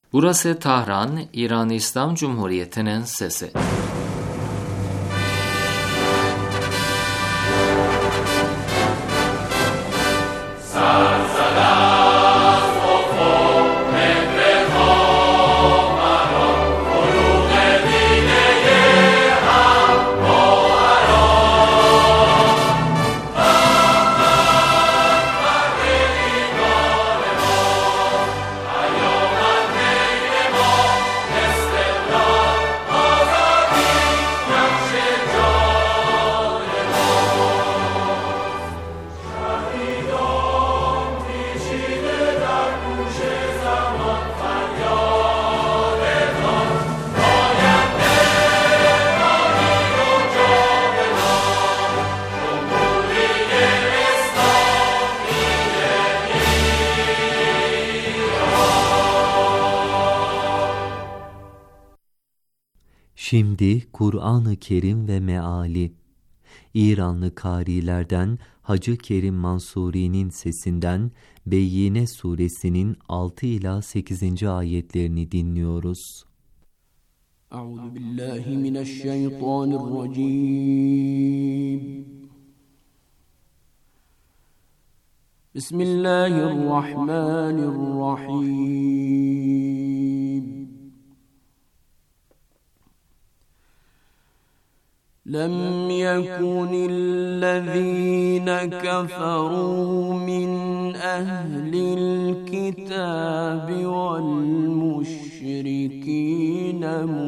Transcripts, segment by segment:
Burası Tahran, İran İslam Cumhuriyeti'nin sesi. Şimdi Kur'an-ı Kerim ve meali. İranlı kârilerden Hacı Kerim Mansuri'nin sesinden Beyyine suresinin 6 ila 8. ayetlerini dinliyoruz. Euzubillahimineşşeytanirracim. Bismillahirrahmanirrahim. لم يكن الذين كفروا من أهل الكتاب والمشركين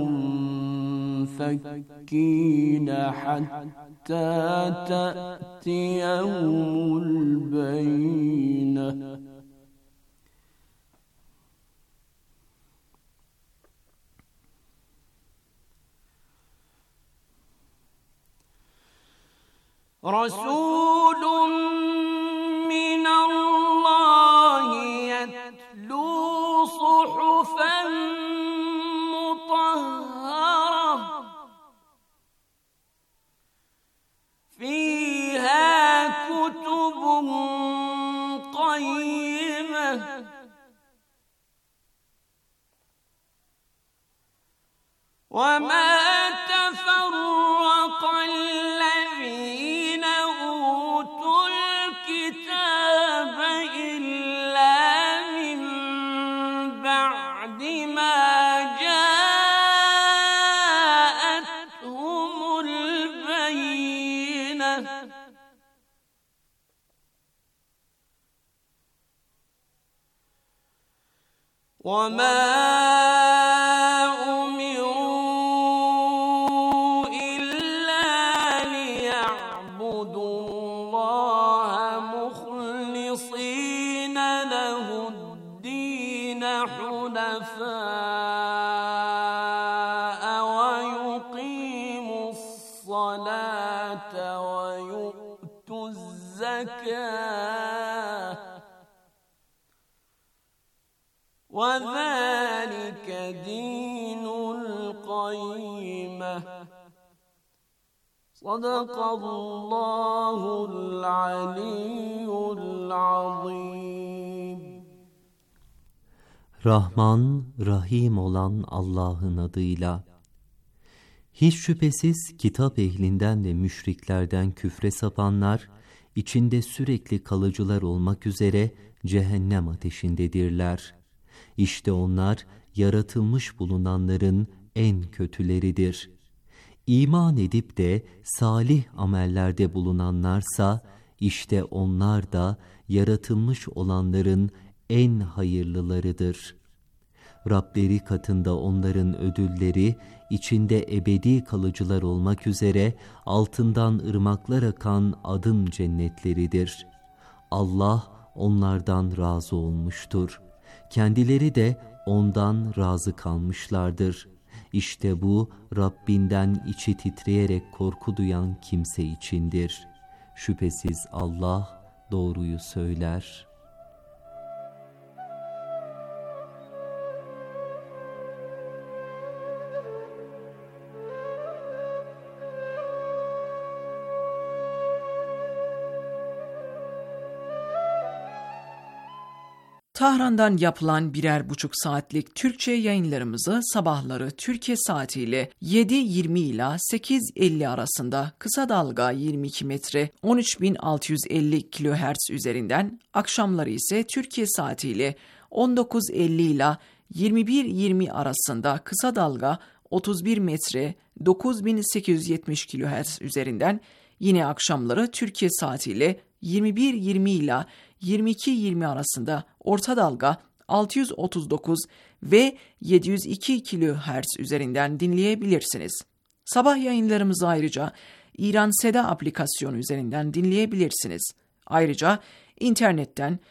منفكين حتى تأتيهم البينة رسول من الله يتلو صحفا مطهرة فيها كتب قيمة وما تفرق الذين أوتوا الكتاب إلا من بعد ما جاءتهم البينة وما وذلك دين القيمة صدق الله العلي العظيم. Rahman, Rahim olan Allah'ın adıyla. Hiç şüphesiz kitap ehlinden ve müşriklerden küfre sapanlar, içinde sürekli kalıcılar olmak üzere cehennem ateşindedirler. İşte onlar yaratılmış bulunanların en kötüleridir. İman edip de salih amellerde bulunanlarsa, işte onlar da yaratılmış olanların en hayırlılarıdır. Rableri katında onların ödülleri, içinde ebedi kalıcılar olmak üzere altından ırmaklar akan adın cennetleridir. Allah onlardan razı olmuştur. Kendileri de ondan razı kalmışlardır. İşte bu Rabbinden içi titreyerek korku duyan kimse içindir. Şüphesiz Allah doğruyu söyler. Tahran'dan yapılan 1,5 saatlik Türkçe yayınlarımızı sabahları Türkiye saatiyle 7.20 ila 8.50 arasında kısa dalga 22 metre 13.650 kHz üzerinden, akşamları ise Türkiye saatiyle 19.50 ila 21.20 arasında kısa dalga 31 metre 9870 kHz üzerinden, yine akşamları Türkiye saatiyle 21.20 ila 22.20 arasında orta dalga 639 ve 702 kHz üzerinden dinleyebilirsiniz. Sabah yayınlarımızı ayrıca İran Seda aplikasyonu üzerinden dinleyebilirsiniz. Ayrıca internetten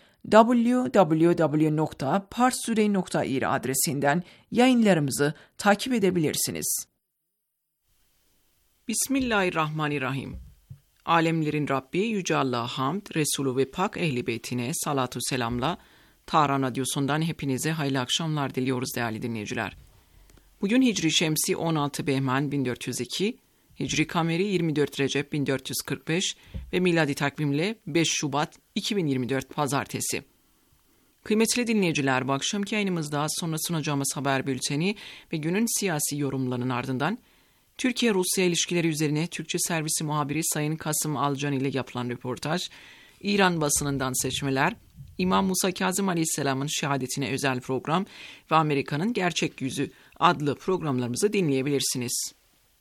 www.parstoday.ir adresinden yayınlarımızı takip edebilirsiniz. Bismillahirrahmanirrahim. Alemlerin Rabbi Yüce Allah'a hamd, Resulü ve Pak Ehl-i Beytine salatu selamla Tahran Radyosu'ndan hepinize hayırlı akşamlar diliyoruz değerli dinleyiciler. Bugün Hicri Şemsi 16 Behman 1402, Hicri Kameri 24 Recep 1445 ve miladi takvimle 5 Şubat 2024 Pazartesi. Kıymetli dinleyiciler, bu akşamki yayınımızda sonra sunacağımız haber bülteni ve günün siyasi yorumlarının ardından Türkiye-Rusya ilişkileri üzerine Türkçe servisi muhabiri Sayın Kasım Alcan ile yapılan röportaj, İran basınından seçmeler, İmam Musa Kazım Aleyhisselam'ın şehadetine özel program ve Amerika'nın Gerçek Yüzü adlı programlarımızı dinleyebilirsiniz.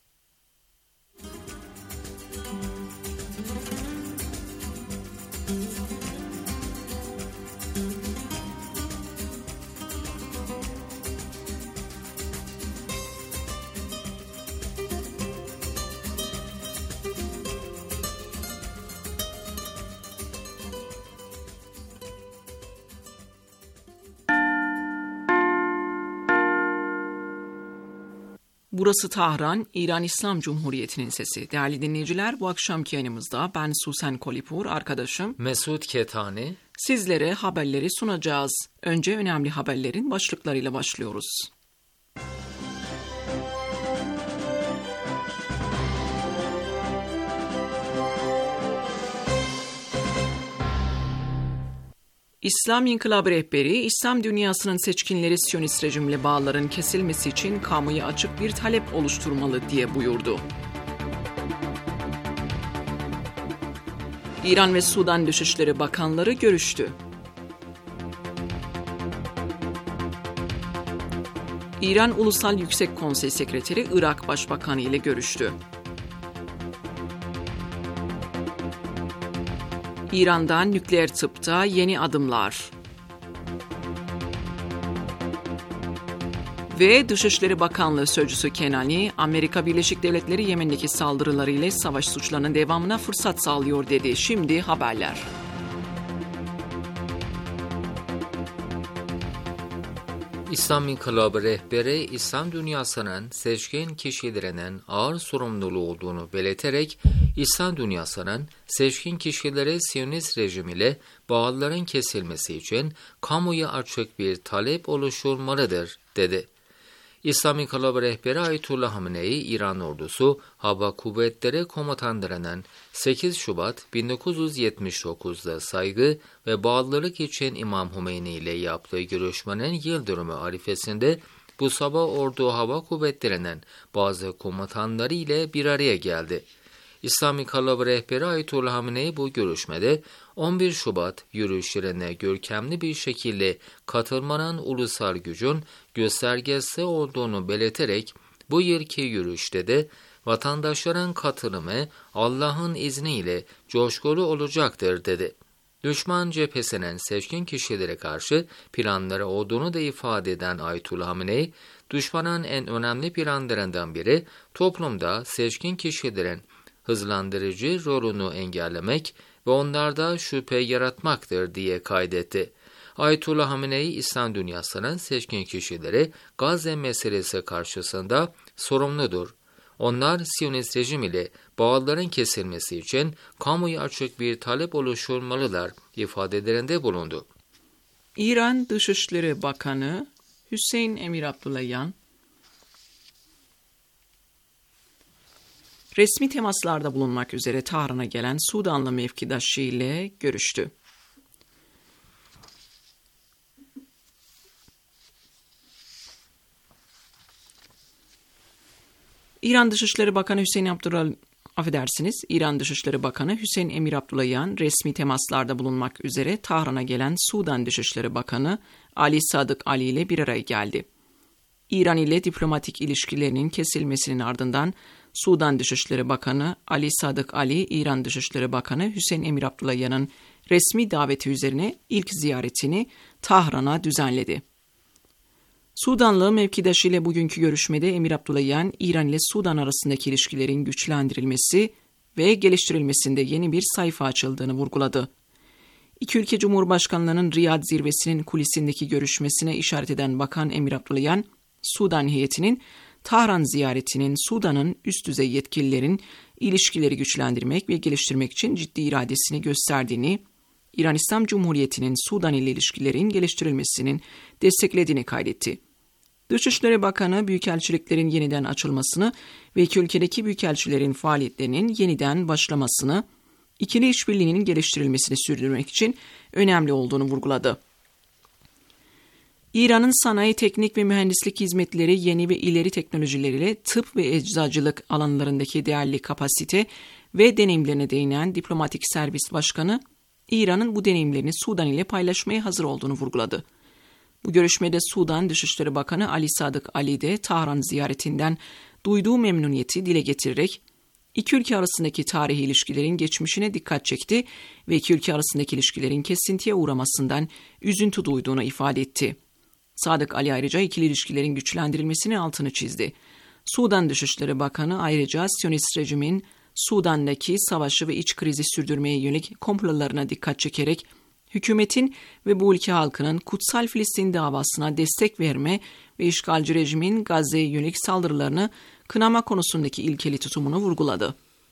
Burası Tahran, İran İslam Cumhuriyeti'nin sesi. Değerli dinleyiciler, bu akşamki yayınımızda ben Susen Kolipur, arkadaşım Mesut Ketani, sizlere haberleri sunacağız. Önce önemli haberlerin başlıklarıyla başlıyoruz. İslam İnkılabı rehberi, İslam dünyasının seçkinleri Siyonist rejimle bağların kesilmesi için kamuya açık bir talep oluşturmalı diye buyurdu. İran ve Sudan Dışişleri Bakanları görüştü. İran Ulusal Yüksek Konsey Sekreteri Irak Başbakanı ile görüştü. İran'dan nükleer tıpta yeni adımlar. Ve Dışişleri Bakanlığı Sözcüsü Kenani, Amerika Birleşik Devletleri Yemen'deki saldırılarıyla savaş suçlarının devamına fırsat sağlıyor dedi. Şimdi haberler. İslam İnkılabı rehberi, İslam dünyasının seçkin kişilerinin ağır sorumluluğu olduğunu belirterek, İslam dünyasının seçkin kişilere Siyonist rejim ile bağların kesilmesi için kamuya açık bir talep oluşturmalıdır, dedi. İslam İnkılabı rehberi Ayetullah Hamenei, İran ordusu hava kuvvetleri komutanlarının 8 Şubat 1979'da saygı ve bağlılık için İmam Hümeyni ile yaptığı görüşmenin yıl dönümü arifesinde bu sabah ordu hava kuvvetlerinin bazı komutanları ile bir araya geldi. İslam İnkılabı rehberi Ayetullah Hamenei bu görüşmede 11 Şubat yürüyüşlerine görkemli bir şekilde katılmanın ulusal gücün göstergesi olduğunu belirterek, bu yılki yürüyüşte de vatandaşların katılımı Allah'ın izniyle coşkulu olacaktır, dedi. Düşman cephesinin seçkin kişilere karşı planları olduğunu da ifade eden Ayetullah Hamenei, düşmanın en önemli planlarından biri toplumda seçkin kişilerin hızlandırıcı rolünü engellemek ve onlarda şüphe yaratmaktır diye kaydetti. Ayetullah Hamenei, İslam dünyasının seçkin kişileri Gazze meselesi karşısında sorumludur. Onlar Siyonist rejim ile bağların kesilmesi için kamuya açık bir talep oluşturmalılar ifadelerinde bulundu. İran Dışişleri Bakanı Hüseyin Emir Abdullahian, resmi temaslarda bulunmak üzere Tahran'a gelen Sudanlı mevkidaşı ile görüştü. İran Dışişleri Bakanı İran Dışişleri Bakanı Hüseyin Emir Abdullahian resmi temaslarda bulunmak üzere Tahran'a gelen Sudan Dışişleri Bakanı Ali Sadık Ali ile bir araya geldi. İran ile diplomatik ilişkilerinin kesilmesinin ardından Sudan Dışişleri Bakanı Ali Sadık Ali, İran Dışişleri Bakanı Hüseyin Emir Abdullahian'ın resmi daveti üzerine ilk ziyaretini Tahran'a düzenledi. Sudanlı mevkidaşı ile bugünkü görüşmede Emir Abdullahian, İran ile Sudan arasındaki ilişkilerin güçlendirilmesi ve geliştirilmesinde yeni bir sayfa açıldığını vurguladı. İki ülke Cumhurbaşkanlarının Riyad zirvesinin kulisindeki görüşmesine işaret eden Bakan Emir Abdullahian, Sudan heyetinin Tahran ziyaretinin Sudan'ın üst düzey yetkililerin ilişkileri güçlendirmek ve geliştirmek için ciddi iradesini gösterdiğini, İran İslam Cumhuriyeti'nin Sudan ile ilişkilerin geliştirilmesinin desteklediğini kaydetti. Dışişleri Bakanı, büyükelçiliklerin yeniden açılmasını ve iki ülkedeki büyükelçilerin faaliyetlerinin yeniden başlamasını, ikili işbirliğinin geliştirilmesini sürdürmek için önemli olduğunu vurguladı. İran'ın sanayi, teknik ve mühendislik hizmetleri yeni ve ileri teknolojileriyle tıp ve eczacılık alanlarındaki değerli kapasite ve deneyimlerine değinen Diplomatik Servis Başkanı, İran'ın bu deneyimlerini Sudan ile paylaşmaya hazır olduğunu vurguladı. Bu görüşmede Sudan Dışişleri Bakanı Ali Sadık Ali de Tahran ziyaretinden duyduğu memnuniyeti dile getirerek, iki ülke arasındaki tarihi ilişkilerin geçmişine dikkat çekti ve iki ülke arasındaki ilişkilerin kesintiye uğramasından üzüntü duyduğunu ifade etti. Sadık Ali ayrıca ikili ilişkilerin güçlendirilmesini altını çizdi. Sudan Dışişleri Bakanı ayrıca Siyonist rejimin Sudan'daki savaşı ve iç krizi sürdürmeye yönelik komplolarına dikkat çekerek, hükümetin ve bu ülke halkının Kutsal Filistin davasına destek verme ve işgalci rejimin Gazze'ye yönelik saldırılarını kınama konusundaki ilkeli tutumunu vurguladı.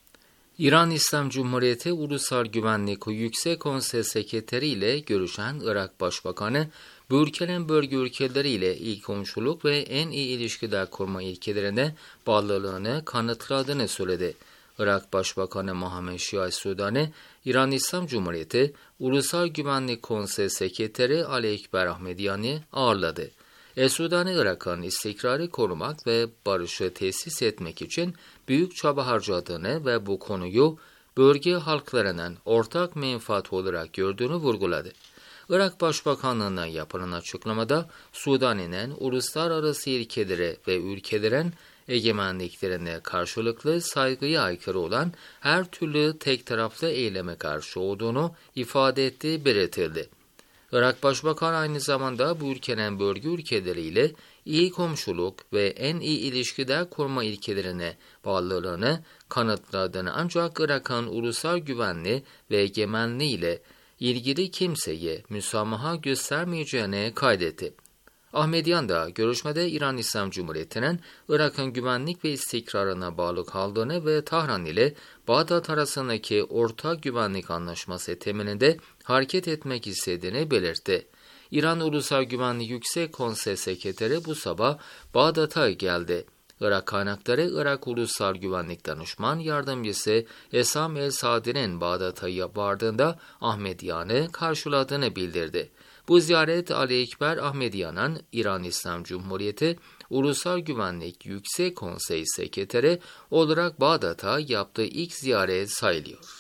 İran İslam Cumhuriyeti Ulusal Güvenlik Yüksek Konsey Sekreteri ile görüşen Irak Başbakanı, bu ülkenin bölge ülkeleriyle iyi komşuluk ve en iyi ilişkiler kurma ilkelerine bağlılığını kanıtladığını söyledi. Irak Başbakanı Mohammed Şia Sudani, İran İslam Cumhuriyeti Ulusal Güvenlik Konsey Sekreteri Ali Ekber Ahmediyan'ı ağırladı. Sudani, Irak'ın istikrarı korumak ve barışı tesis etmek için büyük çaba harcadığını ve bu konuyu bölge halklarının ortak menfaat olarak gördüğünü vurguladı. Irak Başbakanlığı'na yapılan açıklamada, Sudani'nin uluslararası ilkeleri ve ülkelerin egemenliklerine karşılıklı saygıya aykırı olan her türlü tek taraflı eyleme karşı olduğunu ifade ettiği belirtildi. Irak Başbakanı aynı zamanda bu ülkenin bölge ülkeleriyle iyi komşuluk ve en iyi ilişkiler kurma ilkelerine bağlılığını kanıtladığını, ancak Irak'ın ulusal güvenliği ve egemenliği ile ilgili kimseye müsamaha göstermeyeceğini kaydetti. Ahmediyan da görüşmede İran İslam Cumhuriyeti'nin Irak'ın güvenlik ve istikrarına bağlı kaldığını ve Tahran ile Bağdat arasındaki ortak güvenlik anlaşması temelinde hareket etmek istediğini belirtti. İran Ulusal Güvenlik Yüksek Konsey Sekreteri bu sabah Bağdat'a geldi. Irak kaynakları, Irak Ulusal Güvenlik Danışman Yardımcısı Esam El-Sadi'nin Bağdat'a vardığında Ahmediyan'ı karşıladığını bildirdi. Bu ziyaret, Ali Ekber Ahmediyan'ın İran İslam Cumhuriyeti Ulusal Güvenlik Yüksek Konsey Sekreteri olarak Bağdat'a yaptığı ilk ziyaret sayılıyor.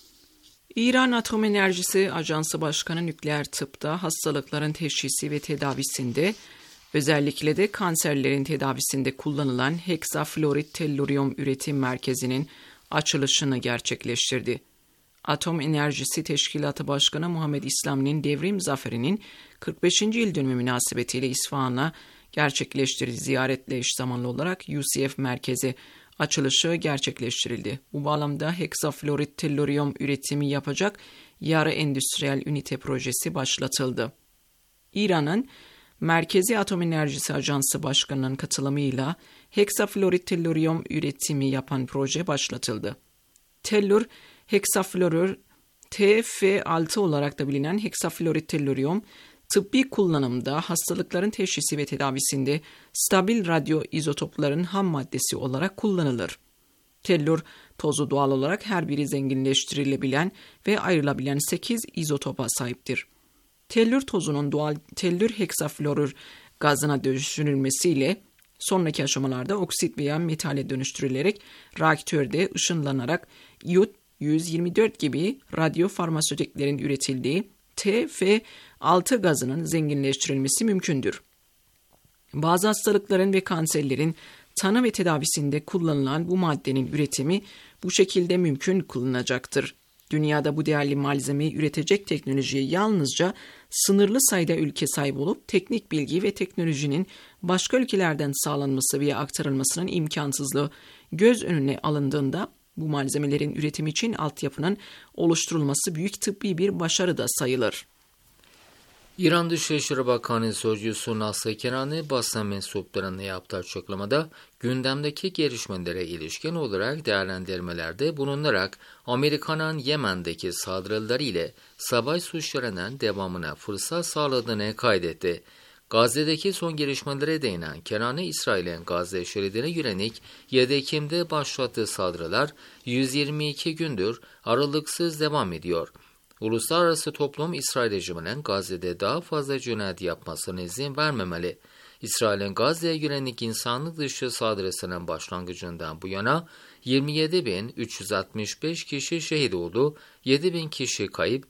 İran Atom Enerjisi Ajansı Başkanı, nükleer tıpta hastalıkların teşhisi ve tedavisinde, özellikle de kanserlerin tedavisinde kullanılan heksafluorit tellurium üretim merkezinin açılışını gerçekleştirdi. Atom Enerjisi Teşkilatı Başkanı Muhammed İslami'nin devrim zaferinin 45. yıl dönümü münasebetiyle İsfahan'a gerçekleştirdiği ziyaretle eş zamanlı olarak UCF merkezi açılışı gerçekleştirildi. Bu bağlamda heksafluorit tellurium üretimi yapacak yarı endüstriyel ünite projesi başlatıldı. İran'ın Merkezi Atom Enerjisi Ajansı Başkanı'nın katılımıyla heksafluorit tellurium üretimi yapan proje başlatıldı. Tellur, heksafluorür, TF6 olarak da bilinen heksafluorit tellurium, tıbbi kullanımda hastalıkların teşhisi ve tedavisinde stabil radyoizotopların ham maddesi olarak kullanılır. Tellur tozu doğal olarak her biri zenginleştirilebilen ve ayrılabilen 8 izotopa sahiptir. Tellür tozunun doğal tellür heksafluorür gazına dönüştürülmesiyle sonraki aşamalarda oksit veya metale dönüştürülerek reaktörde ışınlanarak iot 124 gibi radyofarmasötiklerin üretildiği TF6 gazının zenginleştirilmesi mümkündür. Bazı hastalıkların ve kanserlerin tanı ve tedavisinde kullanılan bu maddenin üretimi bu şekilde mümkün kılınacaktır. Dünyada bu değerli malzemeyi üretecek teknolojiye yalnızca sınırlı sayıda ülke sahip olup teknik bilgi ve teknolojinin başka ülkelerden sağlanması veya aktarılmasının imkansızlığı göz önüne alındığında bu malzemelerin üretimi için altyapının oluşturulması büyük tıbbi bir başarı da sayılır. İran Dışişleri Bakanı Sözcüsü Nasır Kenani basın mensuplarına yaptığı açıklamada gündemdeki gelişmelere ilişkin olarak değerlendirmelerde bulunarak Amerika'nın Yemen'deki saldırıları ile savaş suçlarının devamına fırsat sağladığını kaydetti. Gazze'deki son gelişmelere değinen Kenani, İsrail'in Gazze şeridine yönelik 7 Ekim'de başlattığı saldırılar 122 gündür aralıksız devam ediyor. Uluslararası toplum İsrail rejiminin Gazze'de daha fazla cinayet yapmasına izin vermemeli. İsrail'in Gazze'ye yönelik insanlık dışı saldırısının başlangıcından bu yana 27.365 kişi şehit oldu, 7.000 kişi kayıp,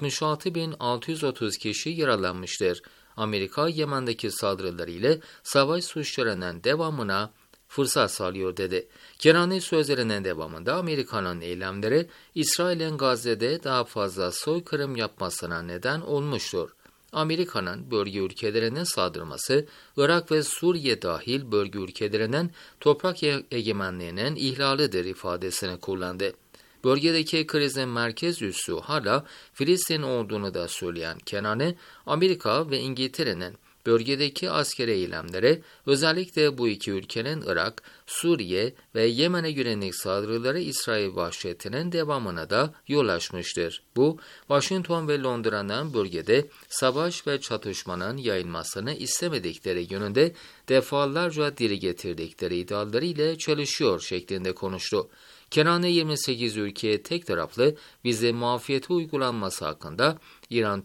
66.630 kişi yaralanmıştır. Amerika, Yemen'deki saldırıları ile savaş suçlarının devamına fırsat sağlıyor dedi. Kenani sözlerinin devamında Amerika'nın eylemleri İsrail'in Gazze'de daha fazla soykırım yapmasına neden olmuştur. Amerika'nın bölge ülkelerine saldırması, Irak ve Suriye dahil bölge ülkelerinin toprak egemenliğinin ihlalidir ifadesini kullandı. Bölgedeki krizin merkez üssü hala Filistin olduğunu da söyleyen Kenani, Amerika ve İngiltere'nin bölgedeki askeri eylemlere, özellikle bu iki ülkenin Irak, Suriye ve Yemen'e yönelik saldırıları İsrail vahşetinin devamına da yol açmıştır. Bu, Washington ve Londra'nın bölgede savaş ve çatışmanın yayılmasını istemedikleri yönünde defalarca dile getirdikleri iddiaları ile çelişiyor şeklinde konuştu. Kenani 28 ülkeye tek taraflı vize muafiyeti uygulanması hakkında İran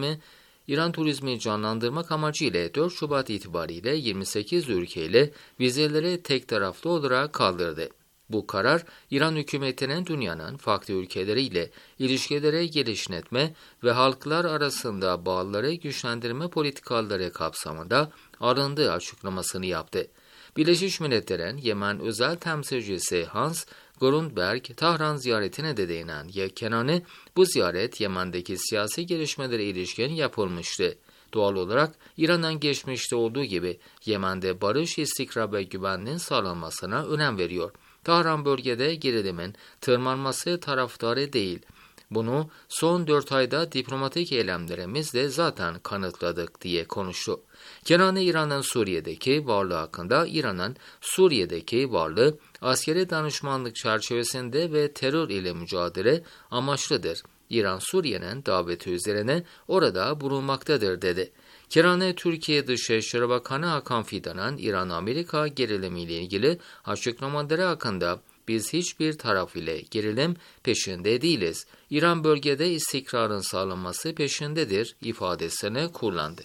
turizmi canlandırmak amacıyla 4 Şubat itibariyle 28 ülkeyle vizeleri tek taraflı olarak kaldırdı. Bu karar, İran hükümetinin dünyanın farklı ülkeleriyle ilişkileri geliştirme ve halklar arasında bağları güçlendirme politikaları kapsamında alındığı açıklamasını yaptı. Birleşmiş Milletler'in Yemen özel temsilcisi Hans Grundberg, Tahran ziyaretine de değinen Kenani, bu ziyaret Yemen'deki siyasi gelişmelere ilişkin yapılmıştı. Doğal olarak İran'ın geçmişte olduğu gibi Yemen'de barış, istikrar ve güvenliğin sağlanmasına önem veriyor. Tahran bölgede gerilimin tırmanması taraftarı değil. Bunu son 4 ayda diplomatik eylemlerimizle zaten kanıtladık diye konuştu. Kenani, İran'ın Suriye'deki varlığı hakkında İran'ın Suriye'deki varlığı askeri danışmanlık çerçevesinde ve terör ile mücadele amaçlıdır. İran, Suriye'nin daveti üzerine orada bulunmaktadır dedi. Kenani, Türkiye Dışişleri Bakanı Hakan Fidan'ın İran-Amerika gerilimiyle ilgili açıklamaları hakkında biz hiçbir taraf ile gerilim peşinde değiliz. İran bölgede istikrarın sağlanması peşindedir ifadesini kullandı.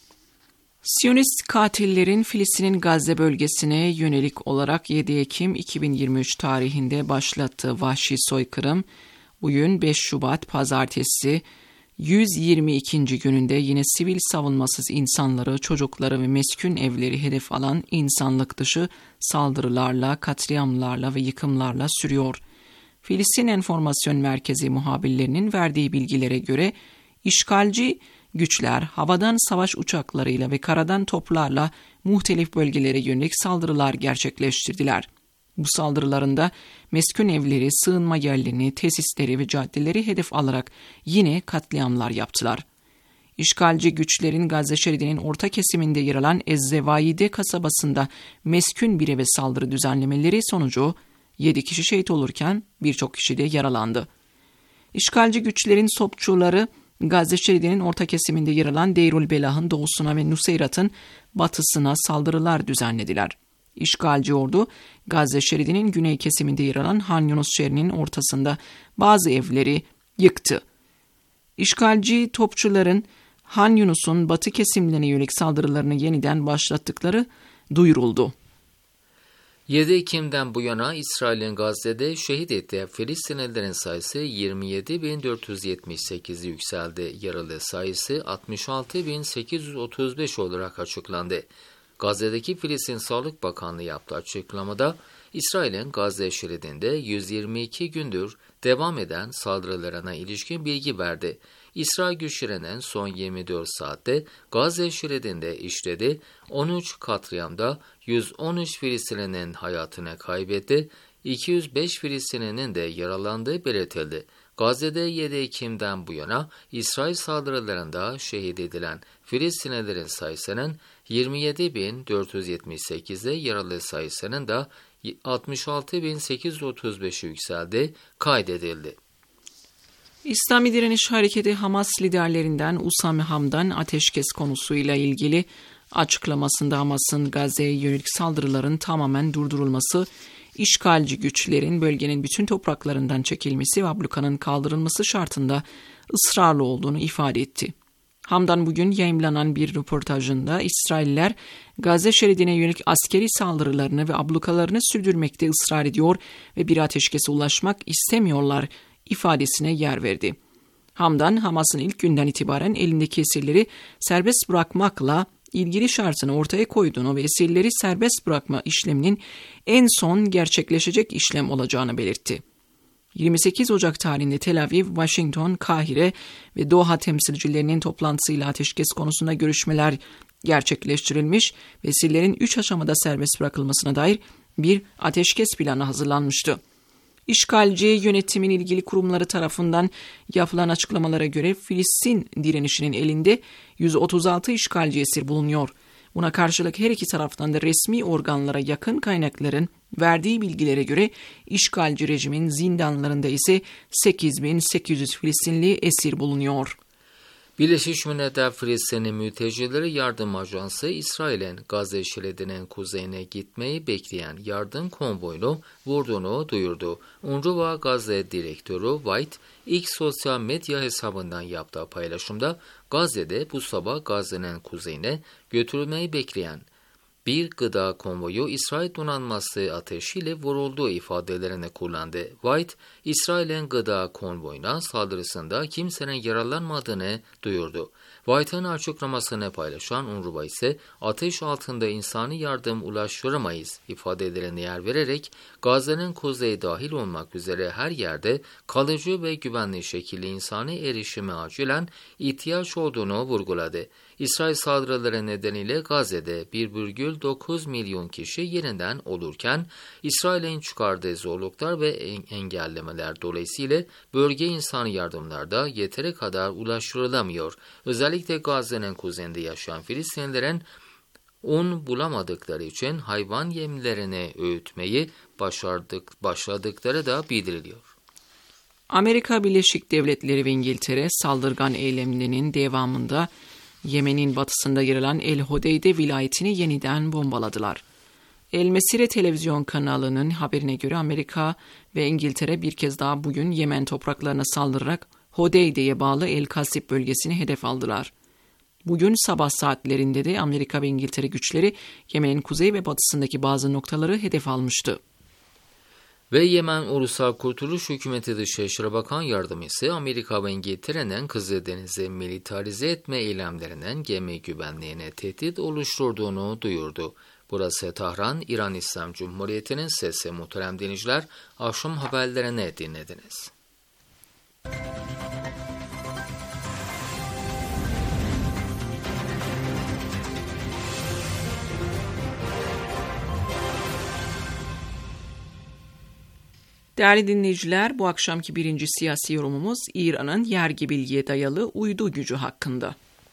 Siyonist katillerin Filistin'in Gazze bölgesine yönelik olarak 7 Ekim 2023 tarihinde başlattığı vahşi soykırım, bugün 5 Şubat Pazartesi 122. gününde yine sivil savunmasız insanları, çocukları ve meskun evleri hedef alan insanlık dışı saldırılarla, katliamlarla ve yıkımlarla sürüyor. Filistin Enformasyon Merkezi muhabirlerinin verdiği bilgilere göre işgalci güçler havadan savaş uçaklarıyla ve karadan toplarla muhtelif bölgelere yönelik saldırılar gerçekleştirdiler. Bu saldırılarında meskun evleri, sığınma yerlerini, tesisleri ve caddeleri hedef alarak yine katliamlar yaptılar. İşgalci güçlerin Gazze şeridinin orta kesiminde yer alan Ezzevayide kasabasında meskun bir eve saldırı düzenlemeleri sonucu 7 kişi şehit olurken birçok kişi de yaralandı. İşgalci güçlerin topçuları Gazze şeridinin orta kesiminde yer alan Deirul Belah'ın doğusuna ve Nuseyrat'ın batısına saldırılar düzenlediler. İşgalci ordu, Gazze şeridinin güney kesiminde yer alan Han Yunus şehrinin ortasında bazı evleri yıktı. İşgalci topçuların Han Yunus'un batı kesimlerine yönelik saldırılarını yeniden başlattıkları duyuruldu. 7 Ekim'den bu yana İsrail'in Gazze'de şehit ettiği Filistinlilerin sayısı 27.478'e yükseldi. Yaralı sayısı 66.835 olarak açıklandı. Gazze'deki Filistin Sağlık Bakanlığı yaptığı açıklamada, İsrail'in Gazze şeridinde 122 gündür devam eden saldırılarına ilişkin bilgi verdi. İsrail güçlerinin son 24 saatte Gazze şeridinde işlediği 13 katliamda 113 Filistinlinin hayatını kaybetti, 205 Filistinlinin de yaralandığı belirtildi. Gazze'de 7 Ekim'den bu yana İsrail saldırılarında şehit edilen Filistinlilerin sayısının 27.478'e, yaralı sayısının da 66.835'e yükseldi, kaydedildi. İslami Direniş Hareketi Hamas liderlerinden Usame Hamdan ateşkes konusuyla ilgili açıklamasında Hamas'ın Gazze'ye yönelik saldırıların tamamen durdurulması, işgalci güçlerin bölgenin bütün topraklarından çekilmesi ve ablukanın kaldırılması şartında ısrarlı olduğunu ifade etti. Hamdan bugün yayımlanan bir röportajında İsrailler Gazze şeridine yönelik askeri saldırılarını ve ablukalarını sürdürmekte ısrar ediyor ve bir ateşkese ulaşmak istemiyorlar ifadesine yer verdi. Hamdan, Hamas'ın ilk günden itibaren elindeki esirleri serbest bırakmakla ilgili şartını ortaya koyduğunu ve esirleri serbest bırakma işleminin en son gerçekleşecek işlem olacağını belirtti. 28 Ocak tarihinde Tel Aviv, Washington, Kahire ve Doha temsilcilerinin toplantısıyla ateşkes konusunda görüşmeler gerçekleştirilmiş ve esirlerin 3 aşamada serbest bırakılmasına dair bir ateşkes planı hazırlanmıştı. İşgalci yönetimin ilgili kurumları tarafından yapılan açıklamalara göre Filistin direnişinin elinde 136 işgalci esir bulunuyor. Buna karşılık her iki taraftan da resmi organlara yakın kaynakların verdiği bilgilere göre işgalci rejimin zindanlarında ise 8.800 Filistinli esir bulunuyor. Birleşmiş Milletler Filistinli Mültecileri Yardım Ajansı, İsrail'in Gazze şeridinin kuzeyine gitmeyi bekleyen yardım konvoyunu vurduğunu duyurdu. UNRWA Gazze Direktörü White, ilk sosyal medya hesabından yaptığı paylaşımda, Gazze'de bu sabah Gazze'nin kuzeyine götürülmeyi bekleyen bir gıda konvoyu İsrail donanması ateşiyle vurulduğu ifadelerini kullandı. White, İsrail'in gıda konvoyuna saldırısında kimsenin yaralanmadığını duyurdu. White'ın açıklamasını paylaşan UNRWA ise ateş altında insani yardım ulaştıramayız ifadelerine yer vererek Gazze'nin kuzeyi dahil olmak üzere her yerde kalıcı ve güvenli şekilde insani erişime acilen ihtiyaç olduğunu vurguladı. İsrail saldırıları nedeniyle Gazze'de 1,9 milyon kişi yeniden olurken İsrail'in çıkardığı zorluklar ve engellemeler dolayısıyla bölge insani yardımlarda yeteri kadar ulaştırılamıyor. Özellikle Gazze'nin kuzeyinde yaşayan Filistinlilerin un bulamadıkları için hayvan yemlerini öğütmeyi başladıkları da bildiriliyor. Amerika Birleşik Devletleri ve İngiltere saldırgan eylemlerinin devamında Yemen'in batısında yer alan El Hodeyde vilayetini yeniden bombaladılar. El Mesire televizyon kanalının haberine göre Amerika ve İngiltere bir kez daha bugün Yemen topraklarına saldırarak Hodeyde'ye bağlı El Kasip bölgesini hedef aldılar. Bugün sabah saatlerinde de Amerika ve İngiltere güçleri Yemen'in kuzey ve batısındaki bazı noktaları hedef almıştı. Ve Yemen Ulusal Kurtuluş Hükümeti Dışişleri Bakan Yardımcısı Amerika ve İngiltere'nin Kızıldeniz'i militarize etme eylemlerinin gemi güvenliğine tehdit oluşturduğunu duyurdu. Burası Tahran, İran İslam Cumhuriyeti'nin sesi. Muhterem dinleyiciler, akşam haberlerini dinlediniz. Değerli dinleyiciler, bu akşamki birinci siyasi yorumumuz İran'ın yergi bilgiye dayalı uydu gücü hakkında.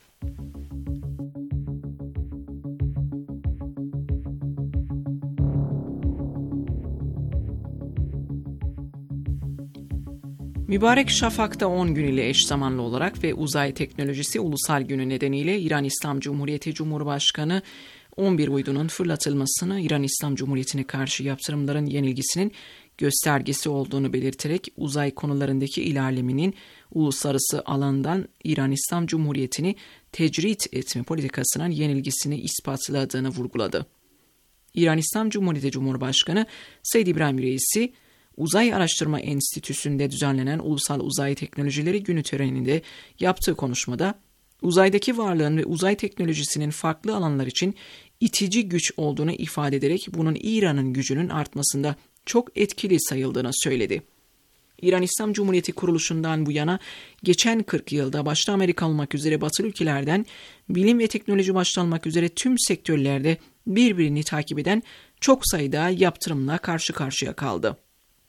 Mübarek Şafak'ta 10 gün ile eş zamanlı olarak ve Uzay Teknolojisi Ulusal Günü nedeniyle İran İslam Cumhuriyeti Cumhurbaşkanı 11 uydunun fırlatılmasını İran İslam Cumhuriyeti'ne karşı yaptırımların yenilgisinin göstergesi olduğunu belirterek uzay konularındaki ilerlemenin uluslararası alandan İran İslam Cumhuriyeti'ni tecrit etme politikasının yenilgisini ispatladığını vurguladı. İran İslam Cumhuriyeti Cumhurbaşkanı Seyyid İbrahim Reisi, Uzay Araştırma Enstitüsü'nde düzenlenen Ulusal Uzay Teknolojileri Günü töreninde yaptığı konuşmada, uzaydaki varlığın ve uzay teknolojisinin farklı alanlar için itici güç olduğunu ifade ederek bunun İran'ın gücünün artmasında çok etkili sayıldığını söyledi. İran İslam Cumhuriyeti kuruluşundan bu yana geçen 40 yılda başta Amerika olmak üzere batılı ülkelerden bilim ve teknoloji başta olmak üzere tüm sektörlerde birbirini takip eden çok sayıda yaptırımla karşı karşıya kaldı.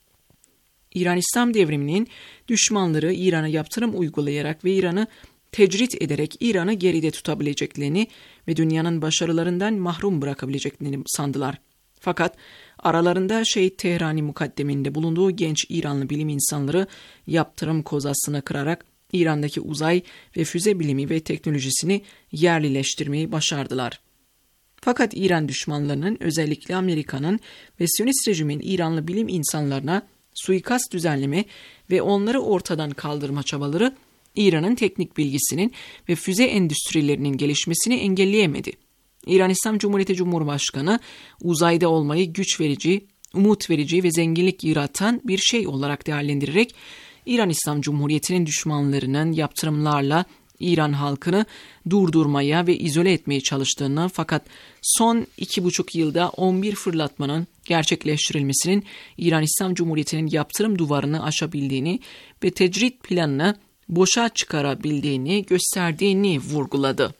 İran İslam devriminin düşmanları İran'a yaptırım uygulayarak ve İran'ı tecrit ederek İran'ı geride tutabileceklerini ve dünyanın başarılarından mahrum bırakabileceklerini sandılar. Fakat aralarında Şehit Tehrani mukaddeminde bulunduğu genç İranlı bilim insanları yaptırım kozasını kırarak İran'daki uzay ve füze bilimi ve teknolojisini yerlileştirmeyi başardılar. Fakat İran düşmanlarının, özellikle Amerika'nın ve Siyonist rejimin İranlı bilim insanlarına suikast düzenleme ve onları ortadan kaldırma çabaları İran'ın teknik bilgisinin ve füze endüstrilerinin gelişmesini engelleyemedi. İran İslam Cumhuriyeti Cumhurbaşkanı uzayda olmayı güç verici, umut verici ve zenginlik yaratan bir şey olarak değerlendirerek İran İslam Cumhuriyeti'nin düşmanlarının yaptırımlarla İran halkını durdurmaya ve izole etmeye çalıştığını, fakat son 2,5 yılda 11 fırlatmanın gerçekleştirilmesinin İran İslam Cumhuriyeti'nin yaptırım duvarını aşabildiğini ve tecrit planını boşa çıkarabildiğini gösterdiğini vurguladı.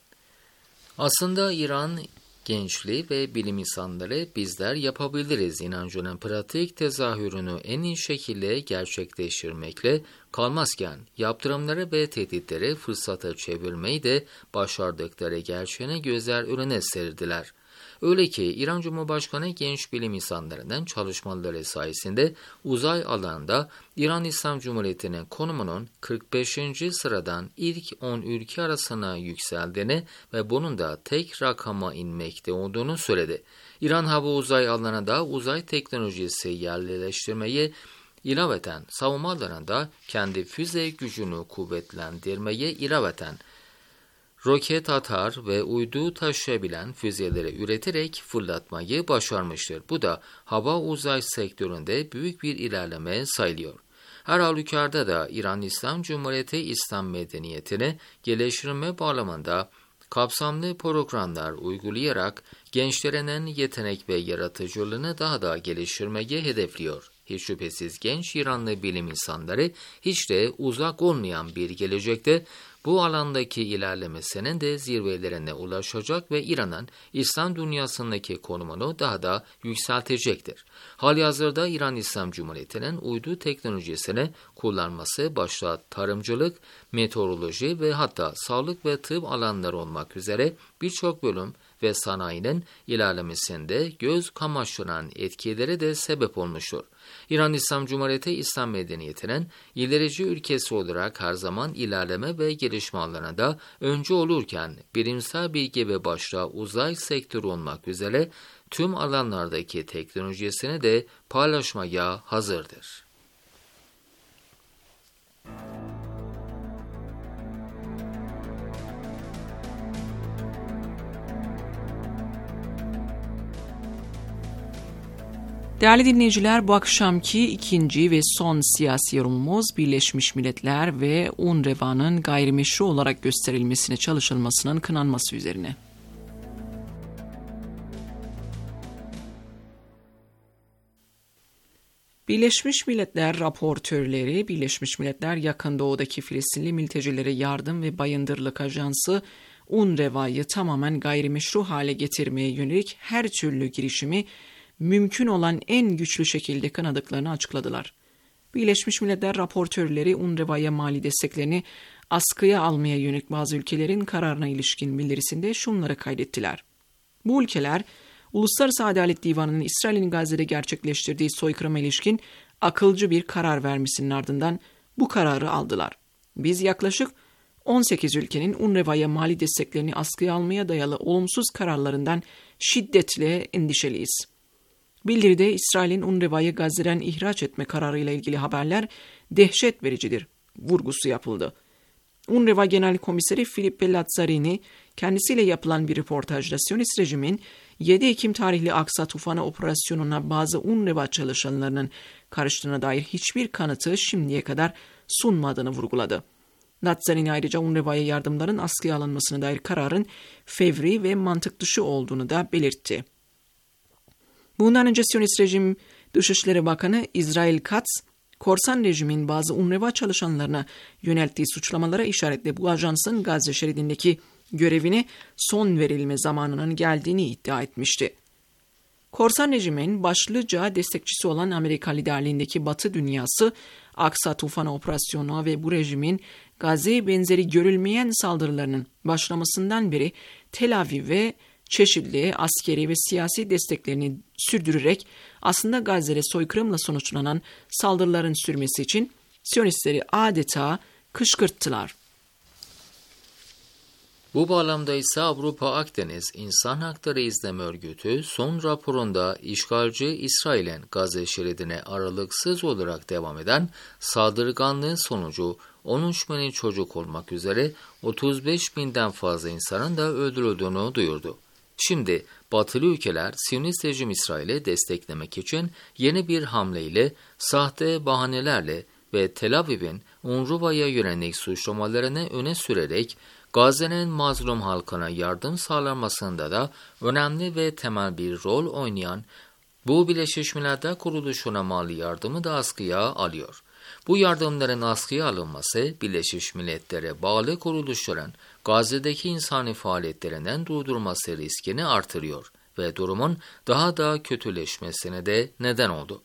Aslında İran gençliği ve bilim insanları bizler yapabiliriz inancının pratik tezahürünü en iyi şekilde gerçekleştirmekle kalmazken yaptırımları ve tehditleri fırsata çevirmeyi de başardıkları gerçeğini gözler önüne serdiler. Öyle ki İran Cumhurbaşkanı genç bilim insanlarının çalışmaları sayesinde uzay alanında İran İslam Cumhuriyeti'nin konumunun 45. sıradan ilk 10 ülke arasına yükseldiğini ve bunun da tek rakama inmekte olduğunu söyledi. İran hava uzay alanında uzay teknolojisi yerleştirmeyi, ilaveten savunma alanında kendi füze gücünü kuvvetlendirmeyi, ilaveten roket atar ve uydu taşıyabilen füzeleri üreterek fırlatmayı başarmıştır. Bu da hava uzay sektöründe büyük bir ilerleme sayılıyor. Her halükarda da İran İslam Cumhuriyeti İslam medeniyetini geliştirme bağlamında kapsamlı programlar uygulayarak gençlerinin yetenek ve yaratıcılığını daha da geliştirmeyi hedefliyor. Hiç şüphesiz genç İranlı bilim insanları hiç de uzak olmayan bir gelecekte bu alandaki ilerlemesinin de zirvelerine ulaşacak ve İran'ın İslam dünyasındaki konumunu daha da yükseltecektir. Halihazırda İran İslam Cumhuriyeti'nin uydu teknolojisini kullanması başta tarımcılık, meteoroloji ve hatta sağlık ve tıp alanları olmak üzere birçok bölüm ve sanayinin ilerlemesinde göz kamaştıran etkileri de sebep olmuştur. İran İslam Cumhuriyeti İslam medeniyetinin ilerici ülkesi olarak her zaman ilerleme ve gelişme alanında öncü olurken bilimsel bilgi ve başta uzay sektörü olmak üzere tüm alanlardaki teknolojisini de paylaşmaya hazırdır. Değerli dinleyiciler, bu akşamki ikinci ve son siyasi yorumumuz Birleşmiş Milletler ve UNRWA'nın gayrimeşru olarak gösterilmesine çalışılmasının kınanması üzerine. Birleşmiş Milletler raportörleri, Birleşmiş Milletler Yakın Doğu'daki Filistinli mültecilere yardım ve bayındırlık ajansı UNRWA'yı tamamen gayrimeşru hale getirmeye yönelik her türlü girişimi mümkün olan en güçlü şekilde kınadıklarını açıkladılar. Birleşmiş Milletler raportörleri UNRWA'ya mali desteklerini askıya almaya yönelik bazı ülkelerin kararına ilişkin bildirisinde şunları kaydettiler. Bu ülkeler, Uluslararası Adalet Divanı'nın İsrail'in Gazze'de gerçekleştirdiği soykırıma ilişkin akılcı bir karar vermesinin ardından bu kararı aldılar. Biz yaklaşık 18 ülkenin UNRWA'ya mali desteklerini askıya almaya dayalı olumsuz kararlarından şiddetle endişeliyiz. Bildiride İsrail'in UNRWA'yı Gazze'den ihraç etme kararıyla ilgili haberler dehşet vericidir vurgusu yapıldı. UNRWA Genel Komiseri Filippo Lazzarini kendisiyle yapılan bir röportajda Siyonist rejimin 7 Ekim tarihli Aksa Tufanı operasyonuna bazı UNRWA çalışanlarının karıştığına dair hiçbir kanıtı şimdiye kadar sunmadığını vurguladı. Lazzarini ayrıca UNRWA'ya yardımların askıya alınmasına dair kararın fevri ve mantık dışı olduğunu da belirtti. Bundan önce Siyonist rejim Dışişleri Bakanı İsrail Katz, korsan rejimin bazı UNRWA çalışanlarına yönelttiği suçlamalara işaretle bu ajansın Gazze şeridindeki görevine son verilme zamanının geldiğini iddia etmişti. Korsan rejimin başlıca destekçisi olan Amerika liderliğindeki Batı dünyası, Aksa Tufanı operasyonu ve bu rejimin Gazze'ye benzeri görülmeyen saldırılarının başlamasından beri Tel Aviv'e çeşitli askeri ve siyasi desteklerini sürdürerek aslında Gazze'de soykırımla sonuçlanan saldırıların sürmesi için Siyonistleri adeta kışkırttılar. Bu bağlamda ise Avrupa Akdeniz İnsan Hakları İzleme Örgütü son raporunda işgalci İsrail'in Gazze şeridine aralıksız olarak devam eden saldırganlığı sonucu 13 bin çocuk olmak üzere 35 binden fazla insanın da öldürüldüğünü duyurdu. Şimdi Batılı ülkeler Siyonist rejim İsrail'i desteklemek için yeni bir hamleyle, sahte bahanelerle ve Tel Aviv'in UNRWA'ya yönelik suçlamalarını öne sürerek Gazze'nin mazlum halkına yardım sağlanmasında da önemli ve temel bir rol oynayan bu Birleşmiş Milletler Kuruluşu'na mali yardımı da askıya alıyor. Bu yardımların askıya alınması Birleşmiş Milletler'e bağlı kuruluşların Gazze'deki insani faaliyetlerinden durdurması riskini artırıyor ve durumun daha da kötüleşmesine de neden oldu.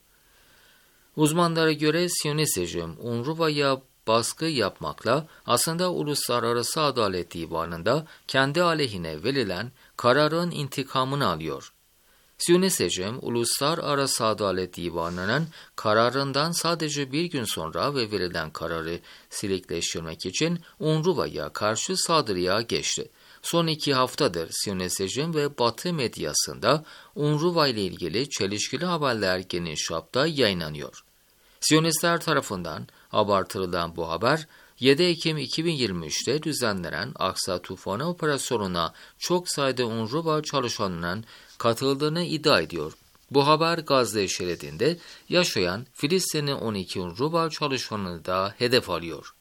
Uzmanlara göre Siyonist rejim UNRWA'ya baskı yapmakla aslında Uluslararası Adalet Divanı'nda kendi aleyhine verilen kararın intikamını alıyor. Siyonist rejim, Uluslararası Adalet Divanı'nın kararından sadece bir gün sonra ve verilen kararı silikleştirmek için UNRWA'ya karşı saldırıya geçti. Son 2 haftadır Siyonist rejim ve Batı medyasında UNRWA ile ilgili çelişkili haberler geniş çapta yayınlanıyor. Siyonistler tarafından abartılılan bu haber, 7 Ekim 2023'te düzenlenen Aksa Tufanı operasyonuna çok sayıda UNRWA çalışanının katıldığını iddia ediyor. Bu haber Gazze şeridinde yaşayan Filistinli 12 UNRWA çalışanını da hedef alıyor.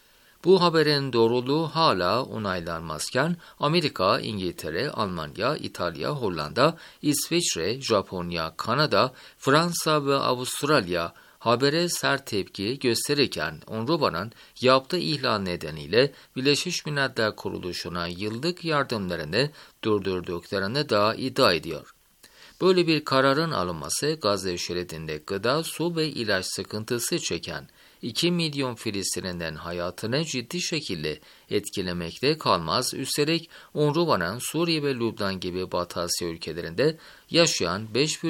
Bu haberin doğruluğu hala onaylanmazken Amerika, İngiltere, Almanya, İtalya, Hollanda, İsviçre, Japonya, Kanada, Fransa ve Avustralya habere sert tepki gösterirken UNRWA'nın yaptığı ihlal nedeniyle Birleşmiş Milletler Kuruluşu'na yıllık yardımlarını durdurduklarını da iddia ediyor. Böyle bir kararın alınması Gazze şeridinde gıda, su ve ilaç sıkıntısı çeken 2 milyon Filistinli'nin hayatını ciddi şekilde etkilemekte kalmaz. Üstelik UNRWA'nın Suriye ve Lübnan gibi Batı Asya ülkelerinde yaşayan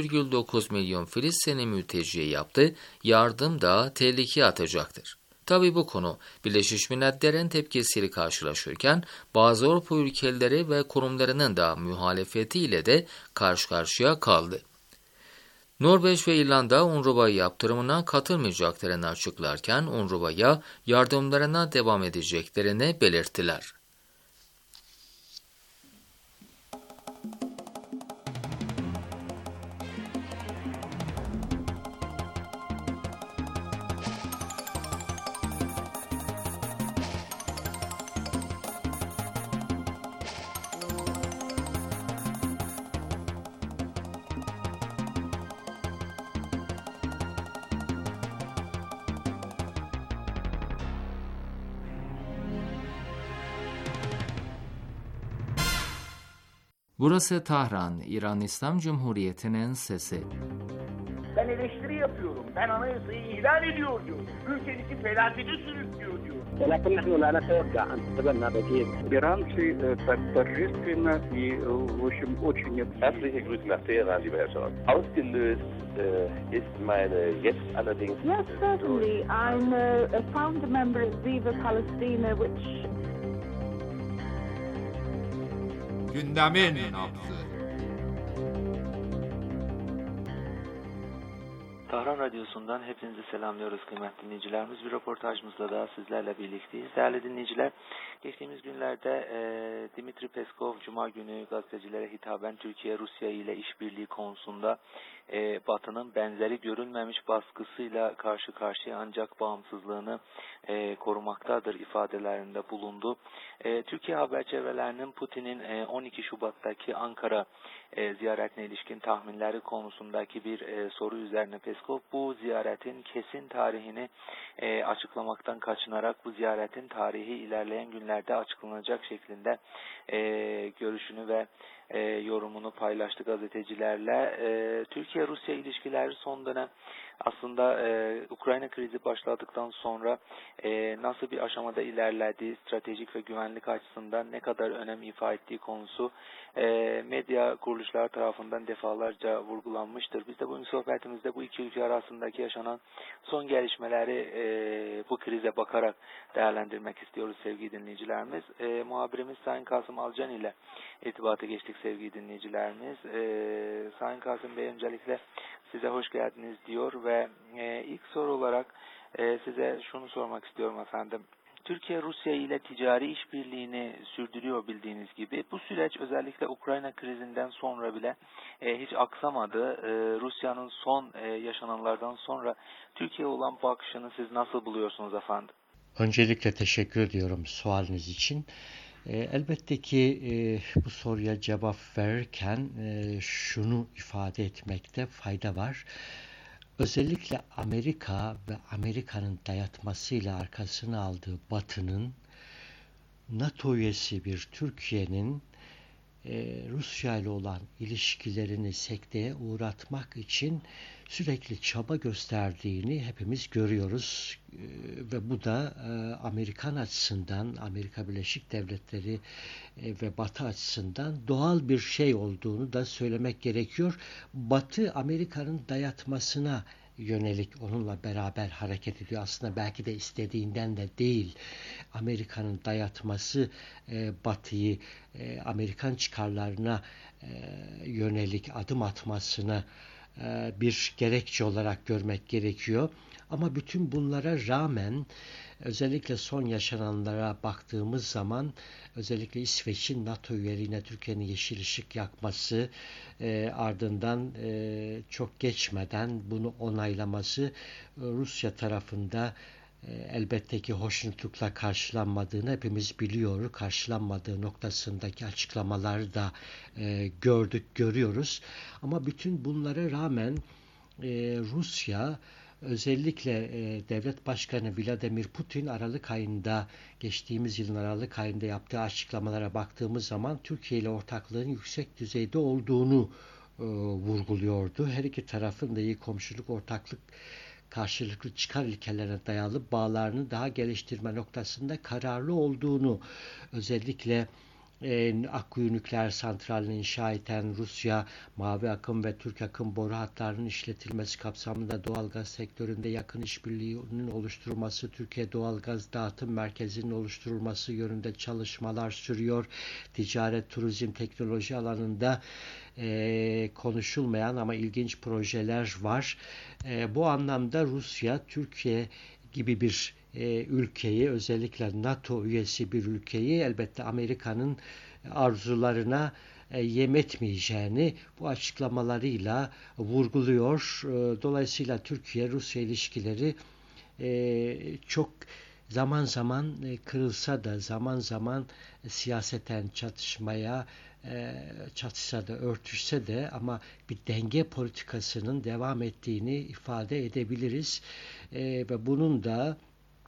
5,9 milyon Filistinli mülteciye yaptığı yardım da tehlikeye atacaktır. Tabi bu konu Birleşmiş Milletler'in tepkisiyle karşılaşırken bazı Avrupa ülkeleri ve kurumlarının da muhalefetiyle de karşı karşıya kaldı. Norveç ve İrlanda UNRWA yaptırımına katılmayacaklarını açıklarken UNRWA'ya yardımlarına devam edeceklerini belirttiler. Burası Tahran, İran İslam Cumhuriyeti'nin sesi. Ben eleştiri yapıyorum. Ben anayasayı ihlal ediyor diyor. Ülkedeki felakete sürüklüyor diyor. ولكن نحن لا نتوقع أن تتبنى بديل. Иран торжественно и, в общем, очень... Herzliche Grüße nach Teheran, lieber Herr Scholz. Ausgelöst ist meine jetzt allerdings... Yes, certainly. I'm a founder member of Viva Palestina, which... Gündemin nabzı. Tahran Radyosu'ndan hepinizi selamlıyoruz kıymetli dinleyicilerimiz. Bir röportajımızla daha sizlerle birlikteyiz. Değerli dinleyiciler, geçtiğimiz günlerde Dimitri Peskov Cuma günü gazetecilere hitaben Türkiye-Rusya ile işbirliği konusunda Batı'nın benzeri görülmemiş baskısıyla karşı karşıya ancak bağımsızlığını korumaktadır ifadelerinde bulundu. Türkiye haber çevrelerinin Putin'in 12 Şubat'taki Ankara ziyaretine ilişkin tahminleri konusundaki bir soru üzerine Peskov bu ziyaretin kesin tarihini açıklamaktan kaçınarak bu ziyaretin tarihi ilerleyen günlerde açıklanacak şeklinde görüşünü ve yorumunu paylaştı gazetecilerle. Türkiye-Rusya ilişkileri son dönem aslında Ukrayna krizi başladıktan sonra nasıl bir aşamada ilerlediği, stratejik ve güvenlik açısından ne kadar önem ifade ettiği konusu medya kuruluşları tarafından defalarca vurgulanmıştır. Biz de bugün sohbetimizde bu iki ülke arasındaki yaşanan son gelişmeleri bu krize bakarak değerlendirmek istiyoruz sevgili dinleyicilerimiz. Muhabirimiz Sayın Kasım Alcan ile irtibata geçtik sevgili dinleyicilerimiz. Sayın Kasım Bey, öncelikle size hoş geldiniz diyor ve ilk soru olarak size şunu sormak istiyorum efendim. Türkiye Rusya ile ticari işbirliğini sürdürüyor bildiğiniz gibi. Bu süreç özellikle Ukrayna krizinden sonra bile hiç aksamadı. Rusya'nın son yaşananlardan sonra Türkiye'ye olan bakışını siz nasıl buluyorsunuz efendim? Öncelikle teşekkür ediyorum sualiniz için. Elbette ki bu soruya cevap verirken şunu ifade etmekte fayda var. Özellikle Amerika ve Amerika'nın dayatmasıyla arkasına aldığı Batı'nın NATO üyesi bir Türkiye'nin Rusya ile olan ilişkilerini sekteye uğratmak için sürekli çaba gösterdiğini hepimiz görüyoruz ve bu da Amerikan açısından, Amerika Birleşik Devletleri ve Batı açısından doğal bir şey olduğunu da söylemek gerekiyor. Batı Amerika'nın dayatmasına yönelik onunla beraber hareket ediyor. Aslında belki de istediğinden de değil. Amerika'nın dayatması Batı'yı Amerikan çıkarlarına yönelik adım atmasına bir gerekçe olarak görmek gerekiyor. Ama bütün bunlara rağmen özellikle son yaşananlara baktığımız zaman özellikle İsveç'in NATO üyeliğine Türkiye'nin yeşil ışık yakması, ardından çok geçmeden bunu onaylaması Rusya tarafında elbette ki hoşnutlukla karşılanmadığını hepimiz biliyoruz. Karşılanmadığı noktasındaki açıklamaları da görüyoruz. Ama bütün bunlara rağmen Rusya özellikle Devlet Başkanı Vladimir Putin geçtiğimiz yılın Aralık ayında yaptığı açıklamalara baktığımız zaman Türkiye ile ortaklığın yüksek düzeyde olduğunu vurguluyordu. Her iki tarafın da iyi komşuluk, ortaklık, karşılıklı çıkar ilkelerine dayalı bağlarını daha geliştirme noktasında kararlı olduğunu, özellikle Akkuyu Nükleer Santrali'ni inşa eden Rusya, Mavi Akım ve Türk Akım boru hatlarının işletilmesi kapsamında doğalgaz sektöründe yakın işbirliğinin oluşturulması, Türkiye Doğalgaz Dağıtım Merkezi'nin oluşturulması yönünde çalışmalar sürüyor. Ticaret, turizm, teknoloji alanında konuşulmayan ama ilginç projeler var. Bu anlamda Rusya, Türkiye gibi bir ülkeyi, özellikle NATO üyesi bir ülkeyi elbette Amerika'nın arzularına yem etmeyeceğini bu açıklamalarıyla vurguluyor. Dolayısıyla Türkiye-Rusya ilişkileri çok zaman zaman kırılsa da, zaman zaman siyaseten çatışsa da, örtüşse de ama bir denge politikasının devam ettiğini ifade edebiliriz. Ve bunun da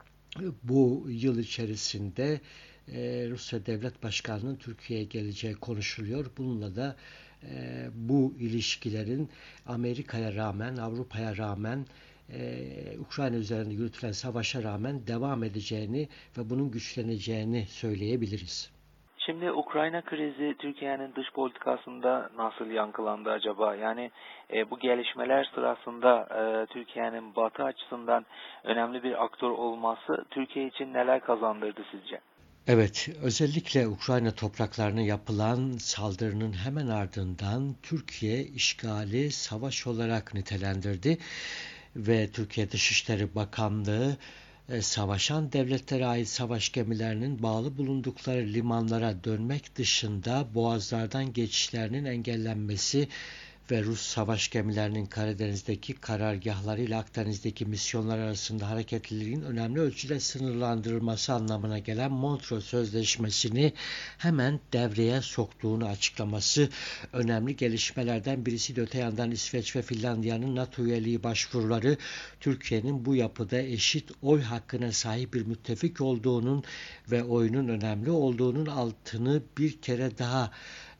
bu yıl içerisinde Rusya Devlet Başkanı'nın Türkiye'ye geleceği konuşuluyor. Bununla da bu ilişkilerin Amerika'ya rağmen, Avrupa'ya rağmen, Ukrayna üzerinde yürütülen savaşa rağmen devam edeceğini ve bunun güçleneceğini söyleyebiliriz. Şimdi Ukrayna krizi Türkiye'nin dış politikasında nasıl yankılandı acaba? Yani bu gelişmeler sırasında Türkiye'nin Batı açısından önemli bir aktör olması Türkiye için neler kazandırdı sizce? Evet, özellikle Ukrayna topraklarına yapılan saldırının hemen ardından Türkiye işgali savaş olarak nitelendirdi ve Türkiye Dışişleri Bakanlığı savaşan devletlere ait savaş gemilerinin bağlı bulundukları limanlara dönmek dışında boğazlardan geçişlerinin engellenmesi ve Rus savaş gemilerinin Karadeniz'deki karargahlarıyla Akdeniz'deki misyonlar arasında hareketliliğin önemli ölçüde sınırlandırılması anlamına gelen Montreux Sözleşmesi'ni hemen devreye soktuğunu açıklaması önemli gelişmelerden birisi. De öte yandan İsveç ve Finlandiya'nın NATO üyeliği başvuruları Türkiye'nin bu yapıda eşit oy hakkına sahip bir müttefik olduğunun ve oyunun önemli olduğunun altını bir kere daha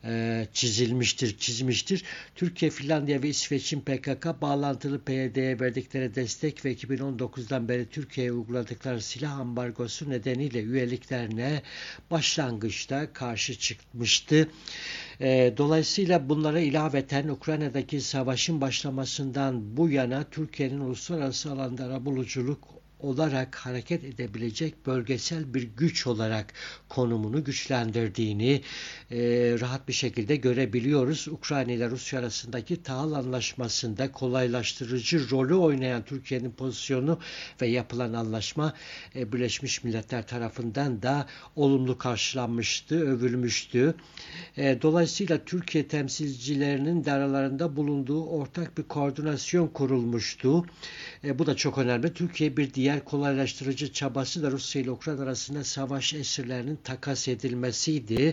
çizmiştir. Türkiye, Finlandiya ve İsveç'in PKK bağlantılı PYD'ye verdikleri destek ve 2019'dan beri Türkiye'ye uyguladıkları silah ambargosu nedeniyle üyeliklerine başlangıçta karşı çıkmıştı. Dolayısıyla bunlara ilaveten Ukrayna'daki savaşın başlamasından bu yana Türkiye'nin uluslararası alanda arabuluculuk olarak hareket edebilecek bölgesel bir güç olarak konumunu güçlendirdiğini rahat bir şekilde görebiliyoruz. Ukrayna ile Rusya arasındaki tahıl anlaşmasında kolaylaştırıcı rolü oynayan Türkiye'nin pozisyonu ve yapılan anlaşma Birleşmiş Milletler tarafından da olumlu karşılanmıştı, övülmüştü. Dolayısıyla Türkiye temsilcilerinin de aralarında bulunduğu ortak bir koordinasyon kurulmuştu. Bu da çok önemli. Türkiye bir diğer kolaylaştırıcı çabası da Rusya ile Ukrayna arasında savaş esirlerinin takas edilmesiydi.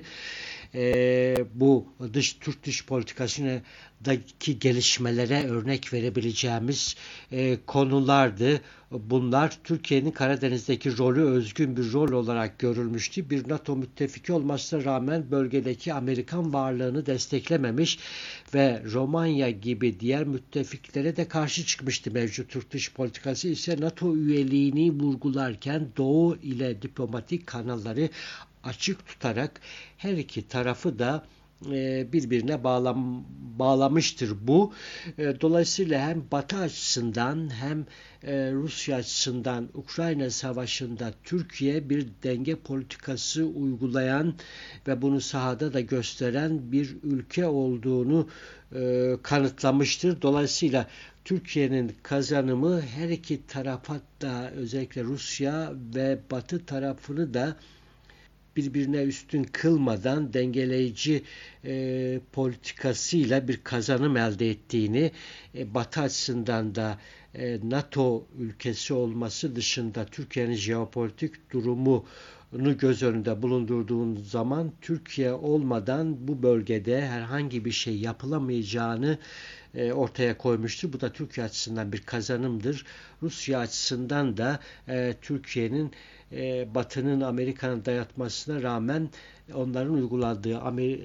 Bu Türk dış politikasındaki gelişmelere örnek verebileceğimiz konulardı. Bunlar Türkiye'nin Karadeniz'deki rolü özgün bir rol olarak görülmüştü. Bir NATO müttefiki olmasına rağmen bölgedeki Amerikan varlığını desteklememiş ve Romanya gibi diğer müttefiklere de karşı çıkmıştı. Mevcut Türk dış politikası ise NATO üyeliğini vurgularken Doğu ile diplomatik kanalları açık tutarak her iki tarafı da birbirine bağlamıştır bu. Dolayısıyla hem Batı açısından hem Rusya açısından Ukrayna Savaşı'nda Türkiye bir denge politikası uygulayan ve bunu sahada da gösteren bir ülke olduğunu kanıtlamıştır. Dolayısıyla Türkiye'nin kazanımı her iki tarafa da özellikle Rusya ve Batı tarafını da birbirine üstün kılmadan dengeleyici politikasıyla bir kazanım elde ettiğini, Batı açısından da NATO ülkesi olması dışında Türkiye'nin jeopolitik durumunu göz önünde bulundurduğun zaman Türkiye olmadan bu bölgede herhangi bir şey yapılamayacağını ortaya koymuştur. Bu da Türkiye açısından bir kazanımdır. Rusya açısından da Türkiye'nin Batı'nın Amerika'nın dayatmasına rağmen onların uyguladığı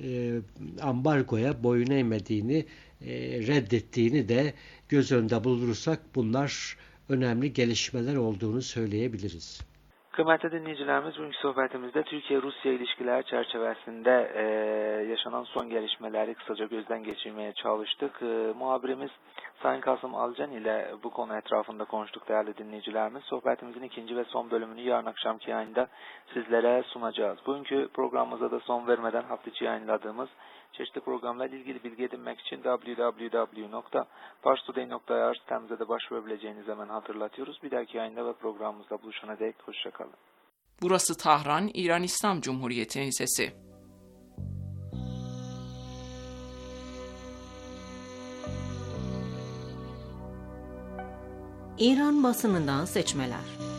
ambargoya boyun eğmediğini, reddettiğini de göz önünde bulundurursak bunlar önemli gelişmeler olduğunu söyleyebiliriz. Kıymetli dinleyicilerimiz, bugünkü sohbetimizde Türkiye-Rusya ilişkiler çerçevesinde yaşanan son gelişmeleri kısaca gözden geçirmeye çalıştık. Muhabirimiz Sayın Kasım Alcan ile bu konu etrafında konuştuk değerli dinleyicilerimiz. Sohbetimizin ikinci ve son bölümünü yarın akşamki yayında sizlere sunacağız. Bugünkü programımıza da son vermeden hafta içi yayınladığımız çeşitli programlarla ilgili bilgi edinmek için www.parstoday.ir sitemize de başvurabileceğinizi hemen hatırlatıyoruz. Bir dahaki yayında ve programımızda buluşana dek hoşçakalın. Burası Tahran, İran İslam Cumhuriyeti'nin sesi. İran basınından seçmeler.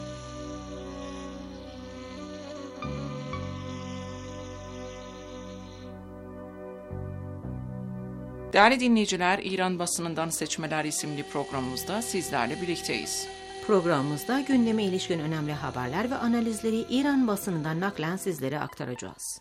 Değerli dinleyiciler, İran basınından seçmeler isimli programımızda sizlerle birlikteyiz. Programımızda gündeme ilişkin önemli haberler ve analizleri İran basınından naklen sizlere aktaracağız.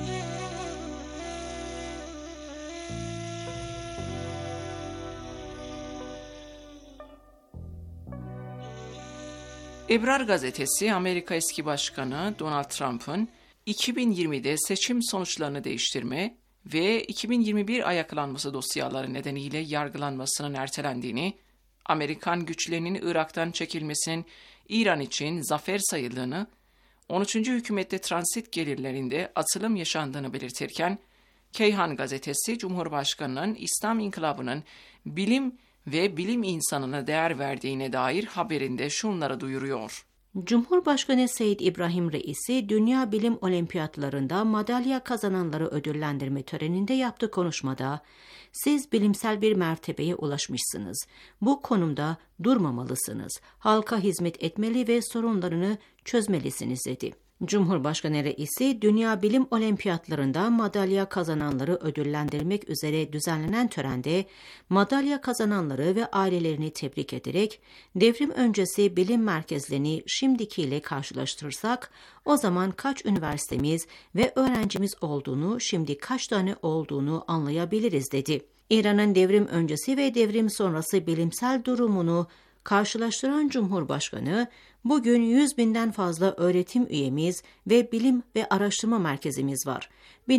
Ebrar gazetesi, Amerika eski başkanı Donald Trump'ın 2020'de seçim sonuçlarını değiştirme ve 2021 ayaklanması dosyaları nedeniyle yargılanmasının ertelendiğini, Amerikan güçlerinin Irak'tan çekilmesinin İran için zafer sayıldığını, 13. hükümette transit gelirlerinde atılım yaşandığını belirtirken, Keyhan gazetesi Cumhurbaşkanı'nın İslam İnkılabı'nın bilim ve bilim insanına değer verdiğine dair haberinde şunları duyuruyor. Cumhurbaşkanı Seyyid İbrahim Reisi, Dünya Bilim Olimpiyatlarında madalya kazananları ödüllendirme töreninde yaptığı konuşmada, "Siz bilimsel bir mertebeye ulaşmışsınız. Bu konumda durmamalısınız. Halka hizmet etmeli ve sorunlarını çözmelisiniz," dedi. Cumhurbaşkanı Reisi, Dünya Bilim Olimpiyatlarında madalya kazananları ödüllendirmek üzere düzenlenen törende madalya kazananları ve ailelerini tebrik ederek, devrim öncesi bilim merkezlerini şimdikiyle karşılaştırırsak, o zaman kaç üniversitemiz ve öğrencimiz olduğunu, şimdi kaç tane olduğunu anlayabiliriz, dedi. İran'ın devrim öncesi ve devrim sonrası bilimsel durumunu karşılaştıran Cumhurbaşkanı, "Bugün 100.000'den fazla öğretim üyemiz ve bilim ve araştırma merkezimiz var.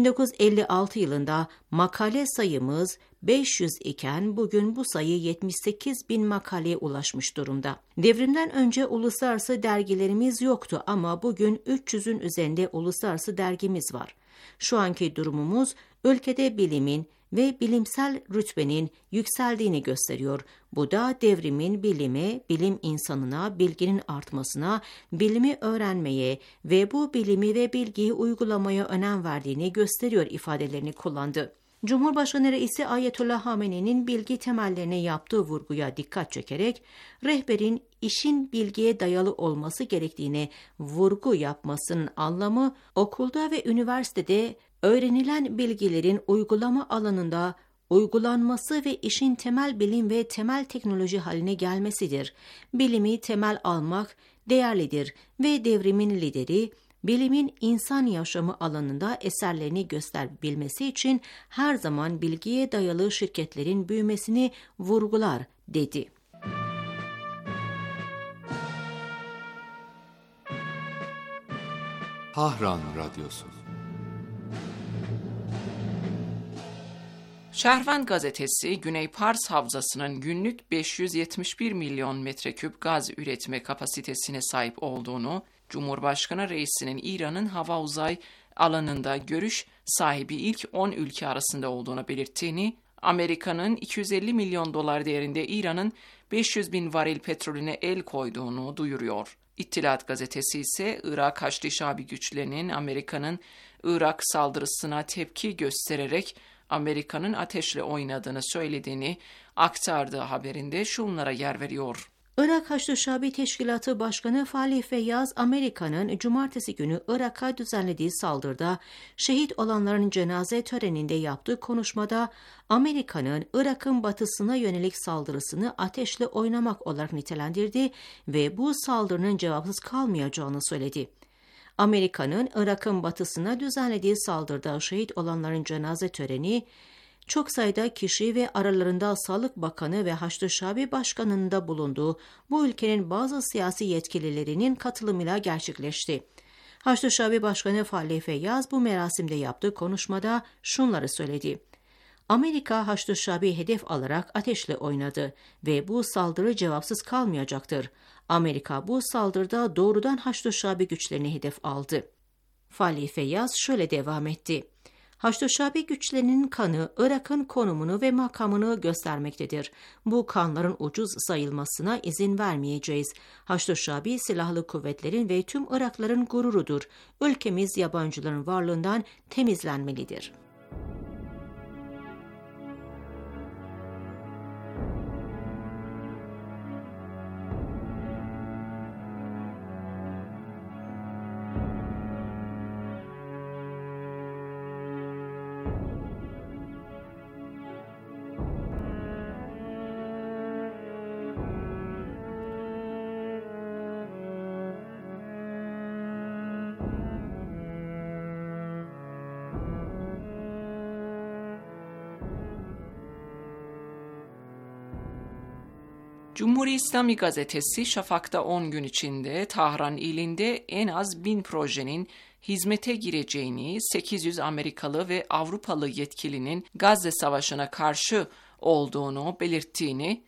1956 yılında makale sayımız 500 iken bugün bu sayı 78.000 makaleye ulaşmış durumda. Devrimden önce uluslararası dergilerimiz yoktu ama bugün 300'ün üzerinde uluslararası dergimiz var. Şu anki durumumuz ülkede bilimin ve bilimsel rütbenin yükseldiğini gösteriyor. Bu da devrimin bilime, bilim insanına, bilginin artmasına, bilimi öğrenmeye ve bu bilimi ve bilgiyi uygulamaya önem verdiğini gösteriyor," ifadelerini kullandı. Cumhurbaşkanı Reisi Ayetullah Hamene'nin bilgi temellerine yaptığı vurguya dikkat çekerek, rehberin işin bilgiye dayalı olması gerektiğine vurgu yapmasının anlamı, okulda ve üniversitede öğrenilen bilgilerin uygulama alanında uygulanması ve işin temel bilim ve temel teknoloji haline gelmesidir. Bilimi temel almak değerlidir ve devrimin lideri, bilimin insan yaşamı alanında eserlerini gösterebilmesi için her zaman bilgiye dayalı şirketlerin büyümesini vurgular, dedi. Tahran Radyosu. Şehvan gazetesi, Güney Pars Havzası'nın günlük 571 milyon metreküp gaz üretme kapasitesine sahip olduğunu, Cumhurbaşkanı Reisi'nin İran'ın hava uzay alanında görüş sahibi ilk 10 ülke arasında olduğunu belirttiğini, Amerika'nın 250 milyon dolar değerinde İran'ın 500 bin varil petrolüne el koyduğunu duyuruyor. İttilat gazetesi ise Irak Haçlı Şabi güçlerinin Amerika'nın Irak saldırısına tepki göstererek Amerika'nın ateşle oynadığını söylediğini aktardığı haberinde şunlara yer veriyor. Irak Haçlı Şabi Teşkilatı Başkanı Falih Feyyaz, Amerika'nın cumartesi günü Irak'a düzenlediği saldırıda şehit olanların cenaze töreninde yaptığı konuşmada, Amerika'nın Irak'ın batısına yönelik saldırısını ateşle oynamak olarak nitelendirdi ve bu saldırının cevapsız kalmayacağını söyledi. Amerika'nın Irak'ın batısına düzenlediği saldırıda şehit olanların cenaze töreni, çok sayıda kişi ve aralarında Sağlık Bakanı ve Haçlı Şabi Başkanı'nın da bulunduğu bu ülkenin bazı siyasi yetkililerinin katılımıyla gerçekleşti. Haçlı Şabi Başkanı Falih Feyyaz bu merasimde yaptığı konuşmada şunları söyledi. Amerika Haçlı Şabi hedef alarak ateşle oynadı ve bu saldırı cevapsız kalmayacaktır. Amerika bu saldırıda doğrudan Haçlı Şabi güçlerini hedef aldı. Falih Feyyaz şöyle devam etti. Haçlı Şabi güçlerinin kanı Irak'ın konumunu ve makamını göstermektedir. Bu kanların ucuz sayılmasına izin vermeyeceğiz. Haçlı Şabi silahlı kuvvetlerin ve tüm Irakların gururudur. Ülkemiz yabancıların varlığından temizlenmelidir. Cumhuriyet İslami gazetesi Şafak'ta 10 gün içinde Tahran ilinde en az 1000 projenin hizmete gireceğini, 800 Amerikalı ve Avrupalı yetkilinin Gazze Savaşı'na karşı olduğunu belirttiğini,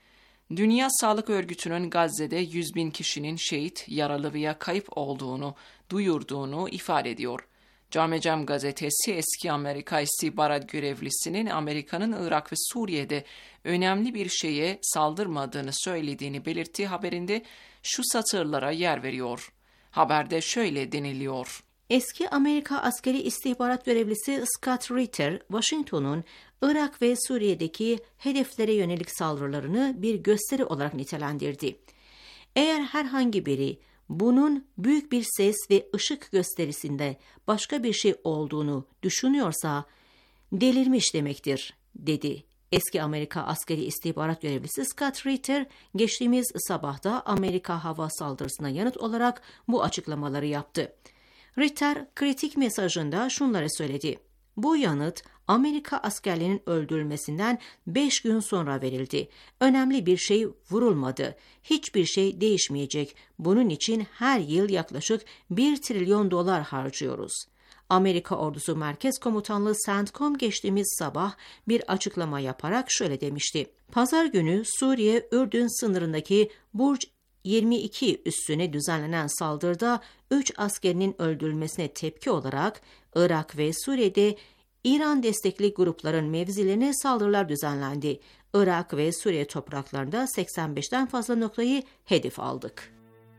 Dünya Sağlık Örgütü'nün Gazze'de 100.000 kişinin şehit, yaralı veya kayıp olduğunu duyurduğunu ifade ediyor. Camecam gazetesi eski Amerika istihbarat görevlisinin Amerika'nın Irak ve Suriye'de önemli bir şeye saldırmadığını söylediğini belirttiği haberinde şu satırlara yer veriyor. Haberde şöyle deniliyor. Eski Amerika askeri istihbarat görevlisi Scott Ritter, Washington'un Irak ve Suriye'deki hedeflere yönelik saldırılarını bir gösteri olarak nitelendirdi. Eğer herhangi biri bunun büyük bir ses ve ışık gösterisinde başka bir şey olduğunu düşünüyorsa delirmiş demektir, dedi. Eski Amerika askeri istihbarat görevlisi Scott Ritter, geçtiğimiz sabahta Amerika hava saldırısına yanıt olarak bu açıklamaları yaptı. Ritter, kritik mesajında şunları söyledi. Bu yanıt, Amerika askerlerinin öldürülmesinden 5 gün sonra verildi. Önemli bir şey vurulmadı. Hiçbir şey değişmeyecek. Bunun için her yıl yaklaşık $1 trilyon harcıyoruz. Amerika Ordusu Merkez Komutanlığı CENTCOM geçtiğimiz sabah bir açıklama yaparak şöyle demişti. Pazar günü Suriye-Ürdün sınırındaki Burj 22 üssüne düzenlenen saldırıda 3 askerinin öldürülmesine tepki olarak Irak ve Suriye'de İran destekli grupların mevzilerine saldırılar düzenlendi. Irak ve Suriye topraklarında 85'ten fazla noktayı hedef aldık.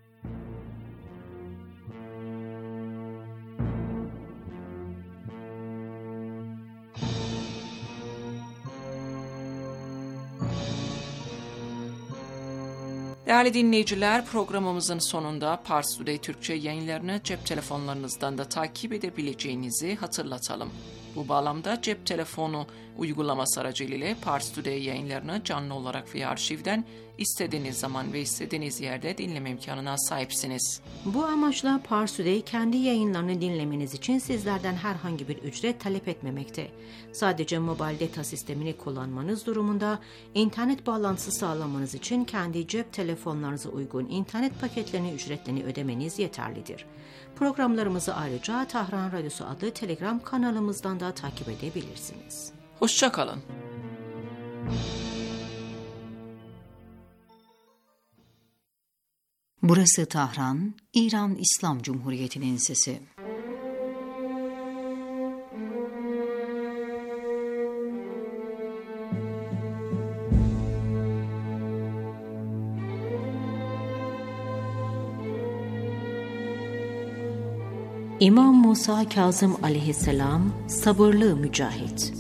Değerli dinleyiciler, programımızın sonunda Pars Today Türkçe yayınlarını cep telefonlarınızdan da takip edebileceğinizi hatırlatalım. Bu bağlamda cep telefonu uygulaması aracılığıyla Pars Today yayınlarını canlı olarak veya arşivden istediğiniz zaman ve istediğiniz yerde dinleme imkanına sahipsiniz. Bu amaçla Pars Today kendi yayınlarını dinlemeniz için sizlerden herhangi bir ücret talep etmemekte. Sadece mobil data sistemini kullanmanız durumunda internet bağlantısı sağlamanız için kendi cep telefonlarınıza uygun internet paketlerini ücretlerini ödemeniz yeterlidir. Programlarımızı ayrıca Tahran Radyosu adlı Telegram kanalımızdan da takip edebilirsiniz. Hoşça kalın. Burası Tahran, İran İslam Cumhuriyeti'nin sesi. İmam Musa Kazım aleyhisselam, sabırlı mücahit.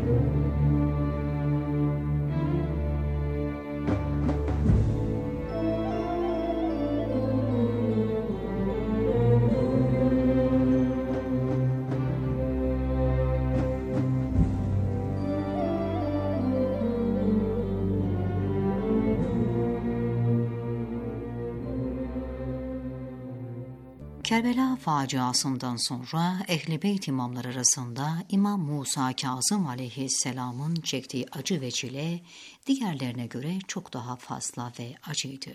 Kerbela faciasından sonra Ehl-i Beyt imamları arasında İmam Musa Kazım aleyhisselamın çektiği acı ve çile diğerlerine göre çok daha fazla ve acıydı.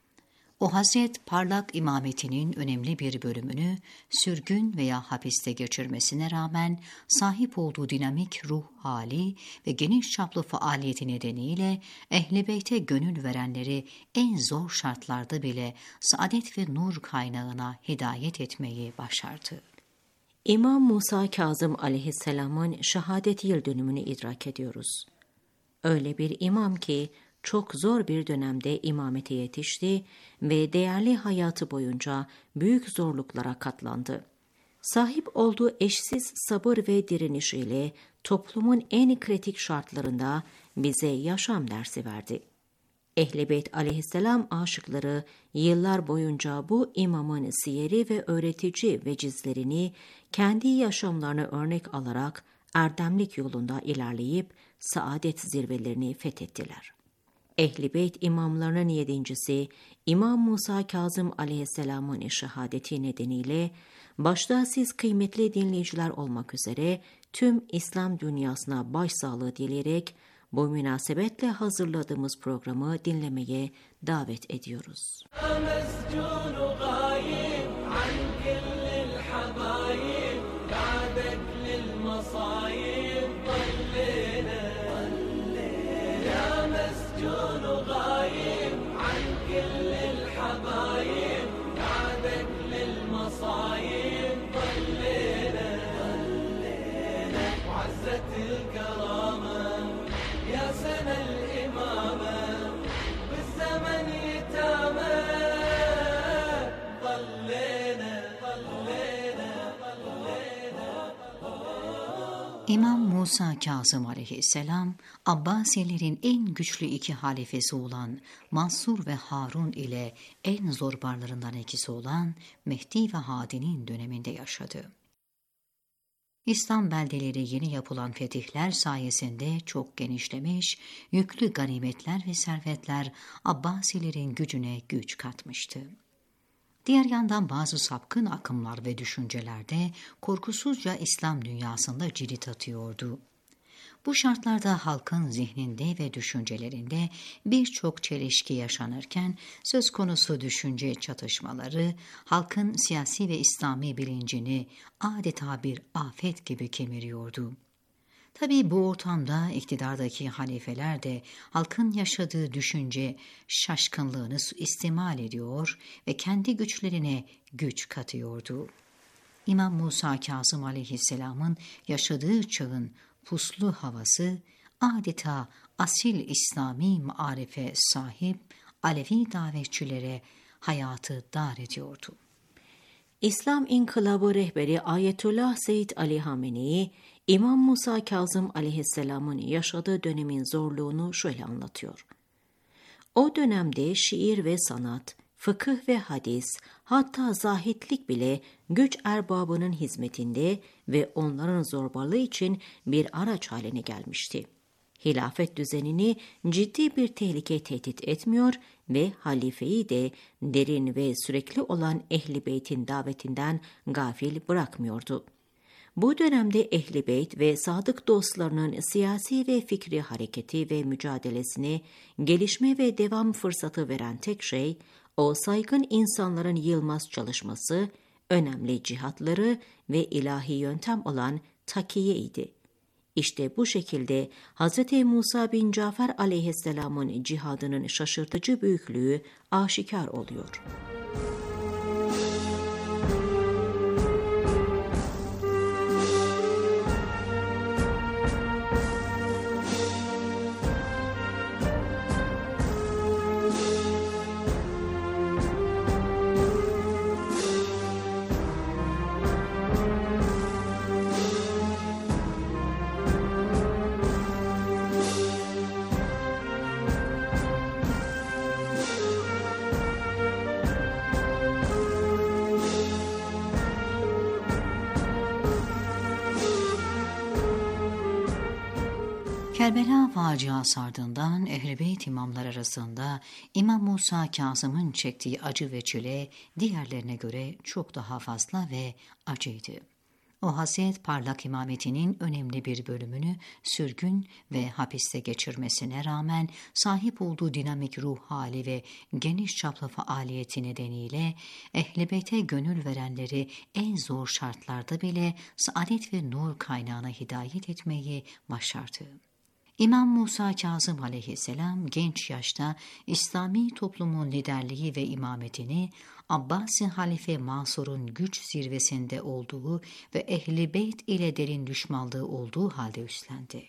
O Hazret parlak imametinin önemli bir bölümünü sürgün veya hapiste geçirmesine rağmen sahip olduğu dinamik ruh hali ve geniş çaplı faaliyeti nedeniyle Ehl-i Beyt'e gönül verenleri en zor şartlarda bile saadet ve nur kaynağına hidayet etmeyi başardı. İmam Musa Kazım aleyhisselamın şehadet yıl dönümünü idrak ediyoruz. Öyle bir imam ki çok zor bir dönemde imamete yetişti ve değerli hayatı boyunca büyük zorluklara katlandı. Sahip olduğu eşsiz sabır ve direniş ile toplumun en kritik şartlarında bize yaşam dersi verdi. Ehl-i Beyt aleyhisselam aşıkları yıllar boyunca bu imamın siyeri ve öğretici vecizlerini kendi yaşamlarına örnek alarak erdemlik yolunda ilerleyip saadet zirvelerini fethettiler. Ehl-i Beyt imamlarının yedincisi İmam Musa Kazım aleyhisselamın şehadeti nedeniyle başta siz kıymetli dinleyiciler olmak üzere tüm İslam dünyasına başsağlığı dileyerek bu münasebetle hazırladığımız programı dinlemeye davet ediyoruz. مسجون غايب دايم عن كل الحبايب بعدك للمصايب ضلينا وعزت الكرامة يا سنة الإمامة بالزمن يتامى İmam Musa Kazım aleyhisselam, Abbasilerin en güçlü iki halifesi olan Mansur ve Harun ile en zorbarlarından ikisi olan Mehdi ve Hadi'nin döneminde yaşadı. İslam beldeleri yeni yapılan fetihler sayesinde çok genişlemiş, yüklü ganimetler ve servetler Abbasilerin gücüne güç katmıştı. Diğer yandan bazı sapkın akımlar ve düşünceler de korkusuzca İslam dünyasında cirit atıyordu. Bu şartlarda halkın zihninde ve düşüncelerinde birçok çelişki yaşanırken söz konusu düşünce çatışmaları halkın siyasi ve İslami bilincini adeta bir afet gibi kemiriyordu. Tabii bu ortamda iktidardaki halifeler de halkın yaşadığı düşünce şaşkınlığını suistimal ediyor ve kendi güçlerine güç katıyordu. İmam Musa Kazım aleyhisselamın yaşadığı çağın puslu havası adeta asil İslami marife sahip Alevi davetçilere hayatı dar ediyordu. İslam İnkılabı rehberi Ayetullah Seyyid Ali Hamenei, İmam Musa Kazım aleyhisselamın yaşadığı dönemin zorluğunu şöyle anlatıyor. O dönemde şiir ve sanat, fıkıh ve hadis, hatta zahitlik bile güç erbabının hizmetinde ve onların zorbalığı için bir araç haline gelmişti. Hilafet düzenini ciddi bir tehlike tehdit etmiyor ve halifeyi de derin ve sürekli olan Ehl-i Beyt'in davetinden gafil bırakmıyordu. Bu dönemde Ehl-i Beyt ve sadık dostlarının siyasi ve fikri hareketi ve mücadelesine gelişme ve devam fırsatı veren tek şey, o saygın insanların yılmaz çalışması, önemli cihatları ve ilahi yöntem olan takiye idi. İşte bu şekilde Hz. Musa bin Cafer aleyhisselamın cihadının şaşırtıcı büyüklüğü aşikar oluyor. Kerbela faciası ardından Ehl-i Beyt imamlar arasında İmam Musa Kazım'ın çektiği acı ve çile diğerlerine göre çok daha fazla ve acıydı. O hasret parlak imametinin önemli bir bölümünü sürgün ve hapiste geçirmesine rağmen sahip olduğu dinamik ruh hali ve geniş çaplı faaliyeti nedeniyle Ehl-i Beyt'e gönül verenleri en zor şartlarda bile saadet ve nur kaynağına hidayet etmeyi başardı. İmam Musa Kazım aleyhisselam genç yaşta İslami toplumun liderliği ve imametini Abbasi halife Mansur'un güç zirvesinde olduğu ve Ehl-i Beyt ile derin düşmanlığı olduğu halde üstlendi.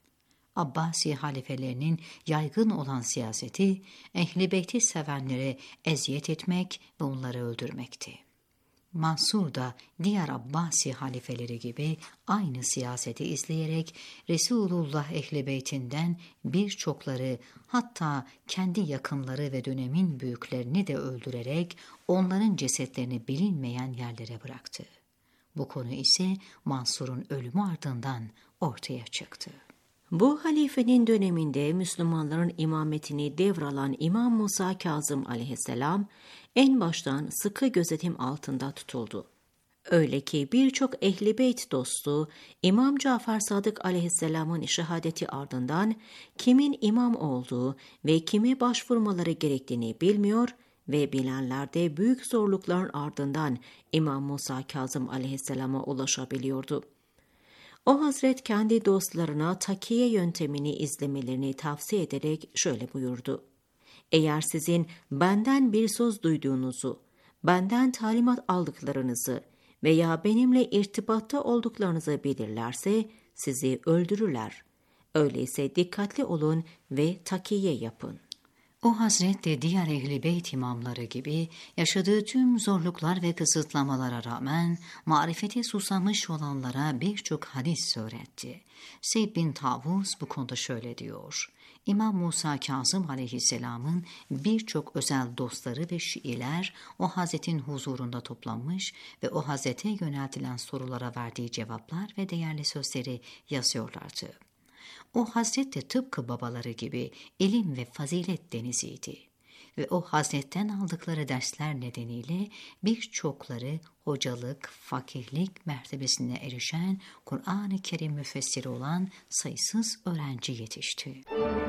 Abbasi halifelerinin yaygın olan siyaseti Ehl-i Beyt'i sevenlere eziyet etmek ve onları öldürmekti. Mansur da diğer Abbasi halifeleri gibi aynı siyaseti izleyerek Resulullah Ehl-i Beytinden birçokları, hatta kendi yakınları ve dönemin büyüklerini de öldürerek onların cesetlerini bilinmeyen yerlere bıraktı. Bu konu ise Mansur'un ölümü ardından ortaya çıktı. Bu halifenin döneminde Müslümanların imametini devralan İmam Musa Kazım aleyhisselam en baştan sıkı gözetim altında tutuldu. Öyle ki birçok Ehl-i Beyt dostu İmam Cafer Sadık aleyhisselamın şehadeti ardından kimin imam olduğu ve kime başvurmaları gerektiğini bilmiyor ve bilenler de büyük zorlukların ardından İmam Musa Kazım aleyhisselama ulaşabiliyordu. O Hazret kendi dostlarına takiye yöntemini izlemelerini tavsiye ederek şöyle buyurdu. Eğer sizin benden bir söz duyduğunuzu, benden talimat aldıklarınızı veya benimle irtibatta olduklarınızı bilirlerse sizi öldürürler. Öyleyse dikkatli olun ve takiye yapın. O Hazret de diğer Ehl-i Beyt imamları gibi yaşadığı tüm zorluklar ve kısıtlamalara rağmen marifete susamış olanlara birçok hadis öğretti. Seyd bin Tavus bu konuda şöyle diyor: İmam Musa Kazım aleyhisselamın birçok özel dostları ve şiiler o Hazretin huzurunda toplanmış ve o Hazrete yöneltilen sorulara verdiği cevaplar ve değerli sözleri yazıyorlardı. O Hazret de tıpkı babaları gibi ilim ve fazilet deniziydi. Ve o Hazretten aldıkları dersler nedeniyle birçokları hocalık, fakihlik mertebesine erişen, Kur'an-ı Kerim müfessiri olan sayısız öğrenci yetişti.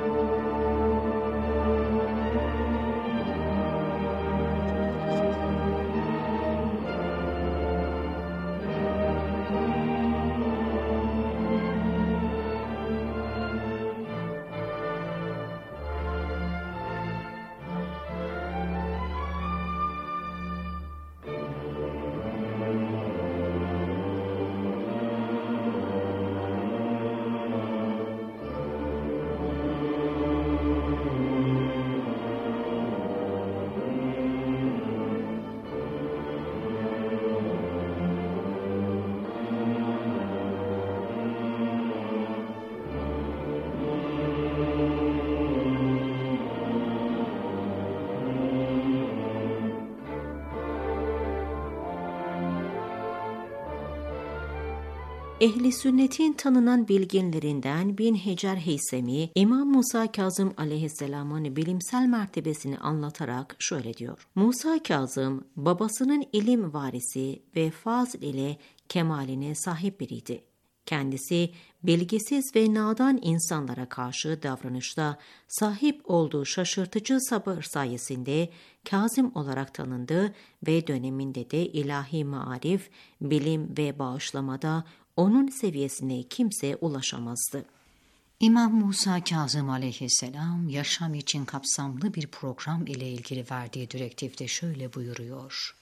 Ehli sünnetin tanınan bilginlerinden Bin Hecer Heysemi, İmam Musa Kazım aleyhisselamın bilimsel mertebesini anlatarak şöyle diyor: Musa Kazım, babasının ilim varisi ve fazl ile kemaline sahip biriydi. Kendisi bilgisiz ve nadan insanlara karşı davranışta sahip olduğu şaşırtıcı sabır sayesinde Kazım olarak tanındı ve döneminde de ilahi maarif, bilim ve bağışlamada onun seviyesine kimse ulaşamazdı. İmam Musa Kazım aleyhisselam yaşam için kapsamlı bir program ile ilgili verdiği direktifte şöyle buyuruyor: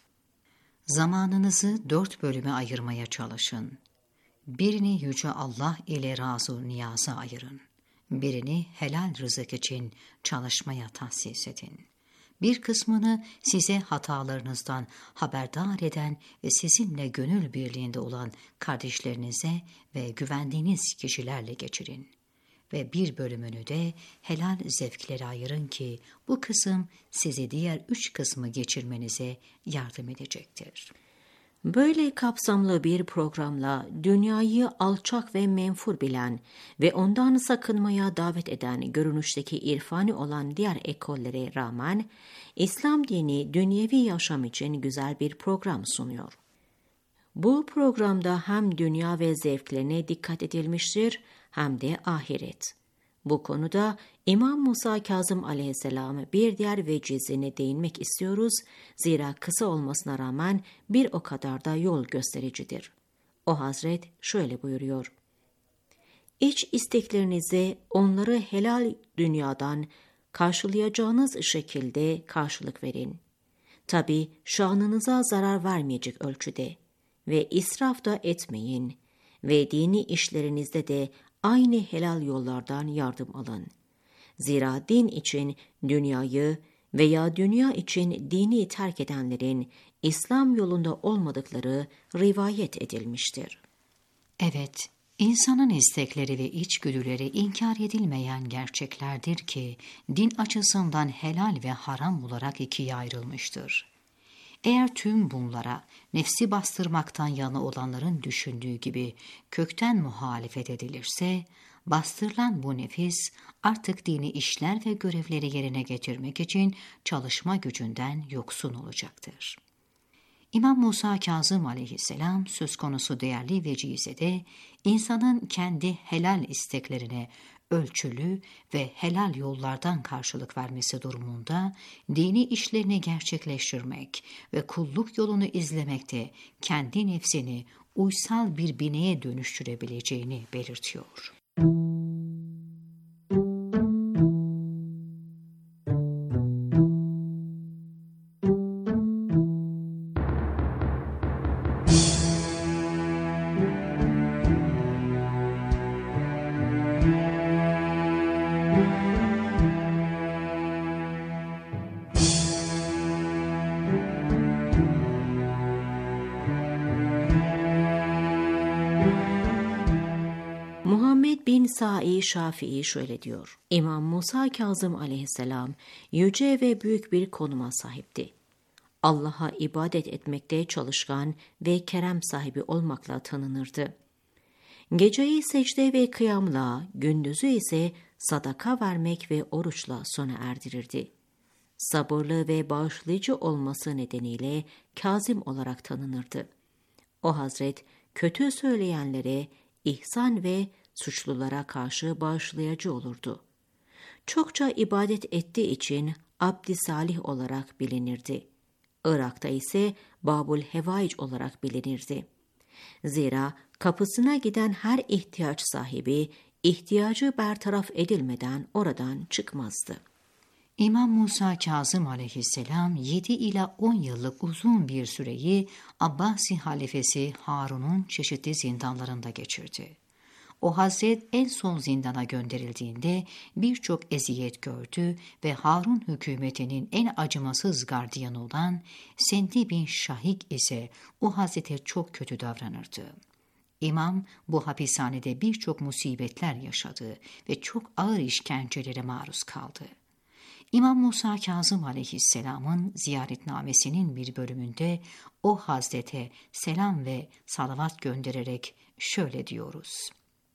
Zamanınızı 4 bölüme ayırmaya çalışın. Birini Yüce Allah ile razı niyaza ayırın. Birini helal rızık için çalışmaya tahsis edin. Bir kısmını size hatalarınızdan haberdar eden ve sizinle gönül birliğinde olan kardeşlerinize ve güvendiğiniz kişilerle geçirin. Ve bir bölümünü de helal zevklere ayırın ki bu kısım sizi diğer 3 kısmı geçirmenize yardım edecektir. Böyle kapsamlı bir programla dünyayı alçak ve menfur bilen ve ondan sakınmaya davet eden görünüşteki irfani olan diğer ekollere rağmen İslam dini dünyevi yaşam için güzel bir program sunuyor. Bu programda hem dünya ve zevklerine dikkat edilmiştir hem de ahiret. Bu konuda İmam Musa Kazım aleyhisselamı bir diğer vecizine değinmek istiyoruz. Zira kısa olmasına rağmen bir o kadar da yol göstericidir. O Hazret şöyle buyuruyor: İç isteklerinize onları helal dünyadan karşılayacağınız şekilde karşılık verin. Tabii şanınıza zarar vermeyecek ölçüde ve israf da etmeyin ve dini işlerinizde de aynı helal yollardan yardım alın. Zira din için dünyayı veya dünya için dini terk edenlerin İslam yolunda olmadıkları rivayet edilmiştir. Evet, insanın istekleri ve içgüdüleri inkar edilmeyen gerçeklerdir ki din açısından helal ve haram olarak ikiye ayrılmıştır. Eğer tüm bunlara nefsi bastırmaktan yana olanların düşündüğü gibi kökten muhalefet edilirse, bastırılan bu nefis artık dini işler ve görevleri yerine getirmek için çalışma gücünden yoksun olacaktır. İmam Musa Kazım aleyhisselam söz konusu değerli vecizede insanın kendi helal isteklerine ölçülü ve helal yollardan karşılık vermesi durumunda dini işlerini gerçekleştirmek ve kulluk yolunu izlemekte kendi nefsini uysal bir bineğe dönüştürebileceğini belirtiyor. Kisai Şafii şöyle diyor: İmam Musa Kazım aleyhisselam yüce ve büyük bir konuma sahipti. Allah'a ibadet etmekte çalışkan ve kerem sahibi olmakla tanınırdı. Geceyi secde ve kıyamla, gündüzü ise sadaka vermek ve oruçla sona erdirirdi. Sabırlı ve bağışlayıcı olması nedeniyle Kazım olarak tanınırdı. O Hazret, kötü söyleyenlere, ihsan ve suçlulara karşı bağışlayıcı olurdu. Çokça ibadet ettiği için Abd-i Salih olarak bilinirdi. Irak'ta ise Babul Hevaic olarak bilinirdi. Zira kapısına giden her ihtiyaç sahibi, ihtiyacı bertaraf edilmeden oradan çıkmazdı. İmam Musa Kazım aleyhisselam 7 ila 10 yıllık uzun bir süreyi Abbasi halifesi Harun'un çeşitli zindanlarında geçirdi. O Hazret en son zindana gönderildiğinde birçok eziyet gördü ve Harun hükümetinin en acımasız gardiyanı olan Sendi bin Şahik ise o Hazrete çok kötü davranırdı. İmam bu hapishanede birçok musibetler yaşadı ve çok ağır işkencelere maruz kaldı. İmam Musa Kazım aleyhisselamın ziyaretnamesinin bir bölümünde o Hazrete selam ve salavat göndererek şöyle diyoruz: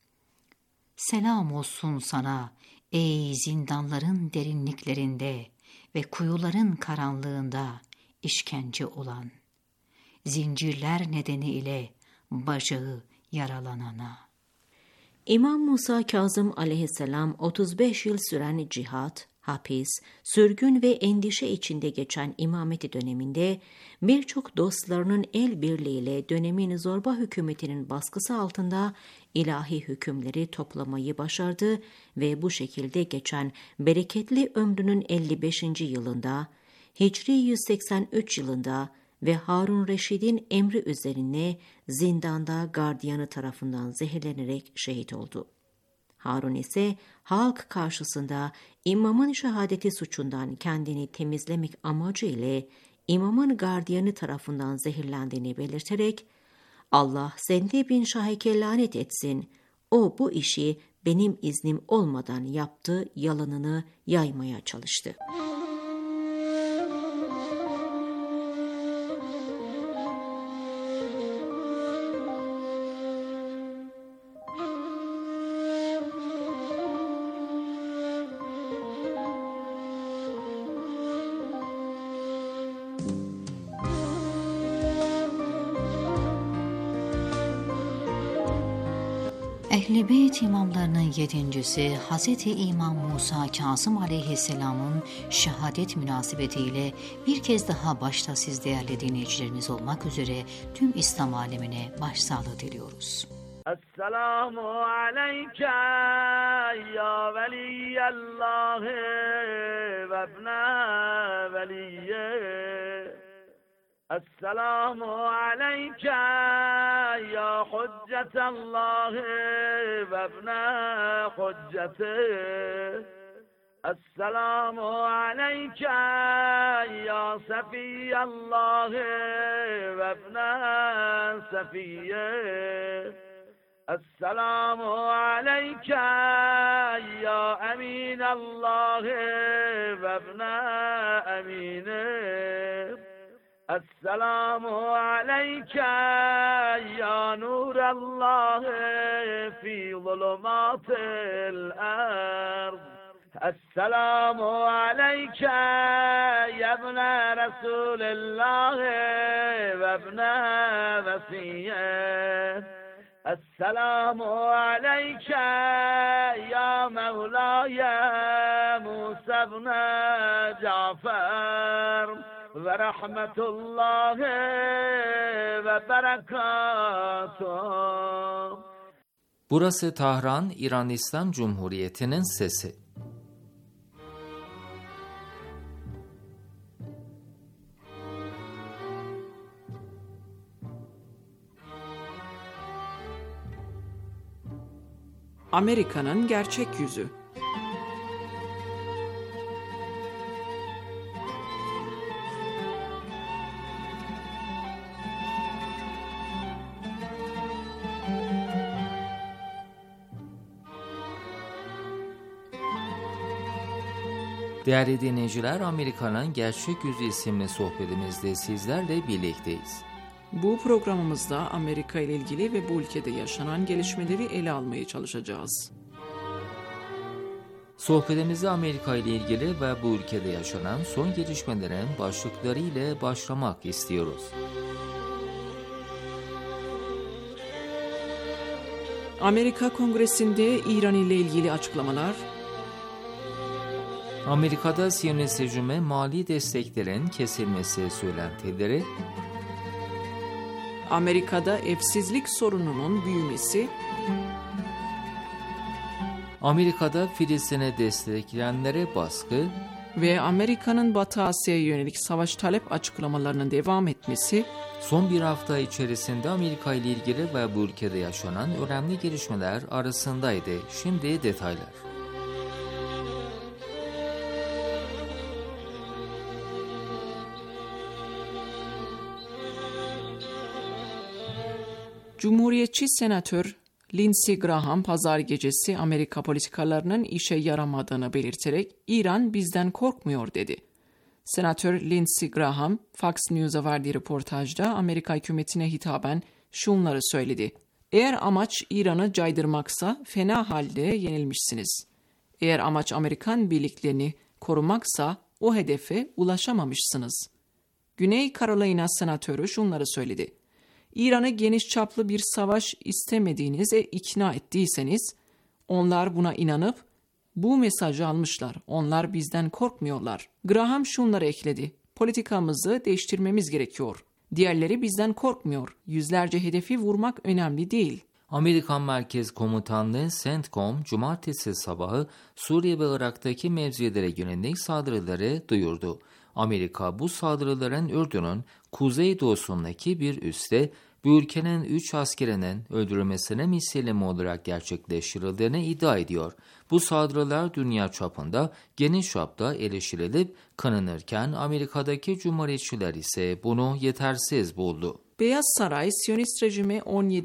Selam olsun sana ey zindanların derinliklerinde ve kuyuların karanlığında işkence olan, zincirler nedeniyle bacağı yaralanana. İmam Musa Kazım aleyhisselam 35 yıl süren cihat, hapis, sürgün ve endişe içinde geçen imameti döneminde birçok dostlarının el birliğiyle dönemin zorba hükümetinin baskısı altında ilahi hükümleri toplamayı başardı ve bu şekilde geçen bereketli ömrünün 55. yılında, Hicri 183 yılında ve Harun Reşid'in emri üzerine zindanda gardiyanı tarafından zehirlenerek şehit oldu. Harun ise halk karşısında imamın şehadeti suçundan kendini temizlemek amacı ile imamın gardiyanı tarafından zehirlendiğini belirterek Allah Sendi bin Şahik'e lanet etsin, o bu işi benim iznim olmadan yaptı yalanını yaymaya çalıştı. Ehl-i Beyt imamlarının yedincisi Hz. İmam Musa Kazım aleyhisselamın şehadet münasebetiyle bir kez daha başta siz değerli dinleyicilerimiz olmak üzere tüm İslam alemine başsağlığı diliyoruz. Esselamu aleyke ya veliyallah ve ibne veliyye. Esselamu aleyke ya hüccetallah ve ibne hücceti. Esselamu aleyke ya sefiyallah ve ibne sefiyye. Esselamu aleyke ya eminallah ve ibne emine. Esselamu aleyke ya nurallah fi zulumatil ard. Esselamu aleyke ya ibne Resulillah ve ibne Vesiyye. Esselamu aleyke ya Mevlaya Musa ibn Cafer ve rahmetullahi ve berekatuhu. Burası Tahran, İran İslam Cumhuriyeti'nin sesi. Amerika'nın gerçek yüzü. Değerli dinleyiciler, Amerika'nın Gerçek Yüzü isimli sohbetimizde sizlerle birlikteyiz. Bu programımızda Amerika ile ilgili ve bu ülkede yaşanan gelişmeleri ele almaya çalışacağız. Sohbetimize Amerika ile ilgili ve bu ülkede yaşanan son gelişmelerin başlıkları ile başlamak istiyoruz. Amerika Kongresi'nde İran ile ilgili açıklamalar, Amerika'da Siyonist rejime mali desteklerin kesilmesi söylentileri, Amerika'da evsizlik sorununun büyümesi, Amerika'da Filistin'e destekleyenlere baskı ve Amerika'nın Batı Asya'ya yönelik savaş talep açıklamalarının devam etmesi, son bir hafta içerisinde Amerika ile ilgili ve bu ülkede yaşanan önemli gelişmeler arasındaydı. Şimdi detaylar. Cumhuriyetçi Senatör Lindsey Graham pazar gecesi Amerika politikalarının işe yaramadığını belirterek İran bizden korkmuyor dedi. Senatör Lindsey Graham, Fox News'a verdiği röportajda Amerika hükümetine hitaben şunları söyledi. Eğer amaç İran'ı caydırmaksa fena halde yenilmişsiniz. Eğer amaç Amerikan birliklerini korumaksa o hedefe ulaşamamışsınız. Güney Carolina senatörü şunları söyledi. İran'ı geniş çaplı bir savaş istemediğinize ikna ettiyseniz, onlar buna inanıp bu mesajı almışlar. Onlar bizden korkmuyorlar. Graham şunları ekledi. Politikamızı değiştirmemiz gerekiyor. Diğerleri bizden korkmuyor. Yüzlerce hedefi vurmak önemli değil. Amerikan Merkez Komutanlığı CENTCOM, cumartesi sabahı Suriye ve Irak'taki mevzilere yönelik saldırıları duyurdu. Amerika bu saldırıların Ürdün'ün kuzeydoğusundaki bir üste, bu ülkenin 3 askerinin öldürülmesine misilleme olarak gerçekleştirildiğini iddia ediyor. Bu saldırılar dünya çapında geniş çapta eleştirilip kınanırken Amerika'daki cumhuriyetçiler ise bunu yetersiz buldu. Beyaz Saray, Siyonist rejime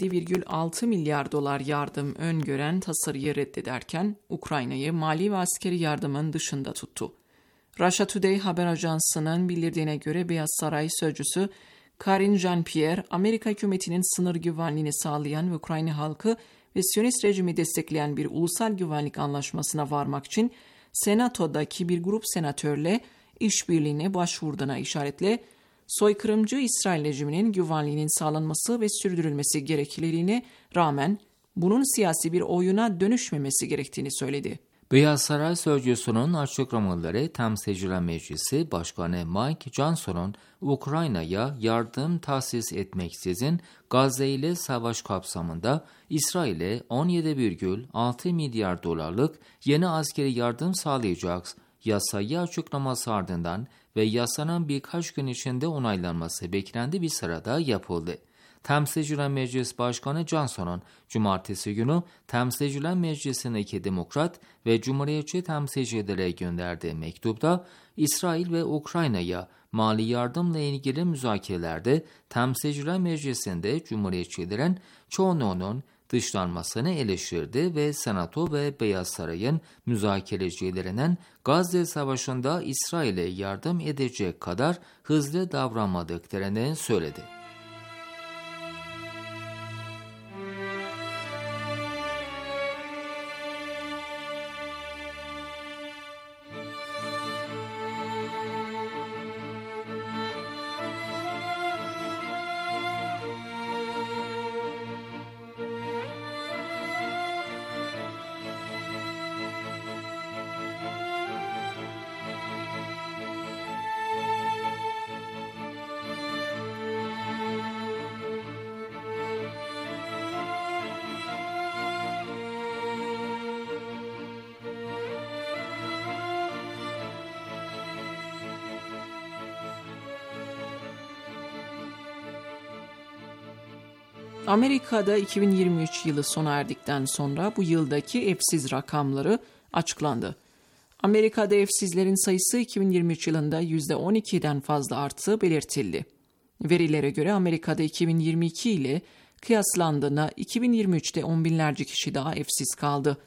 17,6 milyar dolar yardım öngören tasarıyı reddederken Ukrayna'yı mali ve askeri yardımın dışında tuttu. Russia Today haber ajansının bildirdiğine göre Beyaz Saray sözcüsü Karine Jean-Pierre, Amerika hükümetinin sınır güvenliğini sağlayan ve Ukrayna halkı ve Siyonist rejimi destekleyen bir ulusal güvenlik anlaşmasına varmak için Senato'daki bir grup senatörle işbirliğine başvurduğuna işaretle, soykırımcı İsrail rejiminin güvenliğinin sağlanması ve sürdürülmesi gerekliliğine rağmen bunun siyasi bir oyuna dönüşmemesi gerektiğini söyledi. Beyaz Saray sözcüsünün açıklamaları Temsilciler Meclisi Başkanı Mike Johnson'un Ukrayna'ya yardım tahsis etmeksizin Gazze ile savaş kapsamında İsrail'e 17,6 milyar dolarlık yeni askeri yardım sağlayacak yasayı açıklaması ardından ve yasanın birkaç gün içinde onaylanması beklendiği bir sırada yapıldı. Temsilciler Meclis Başkanı Johnson'un cumartesi günü Temsilciler Meclisi'ndeki Demokrat ve Cumhuriyetçi temsilcilere gönderdiği mektupta İsrail ve Ukrayna'ya mali yardımla ilgili müzakerelerde Temsilciler Meclisi'nde Cumhuriyetçilerin çoğunluğunun dışlanmasını eleştirdi ve Senato ve Beyaz Saray'ın müzakerecilerinin Gazze Savaşı'nda İsrail'e yardım edecek kadar hızlı davranmadıklarını söyledi. Amerika'da 2023 yılı sona erdikten sonra bu yıldaki evsiz rakamları açıklandı. Amerika'da evsizlerin sayısı 2023 yılında %12'den fazla arttığı belirtildi. Verilere göre Amerika'da 2022 ile kıyaslandığında 2023'te on binlerce kişi daha evsiz kaldı.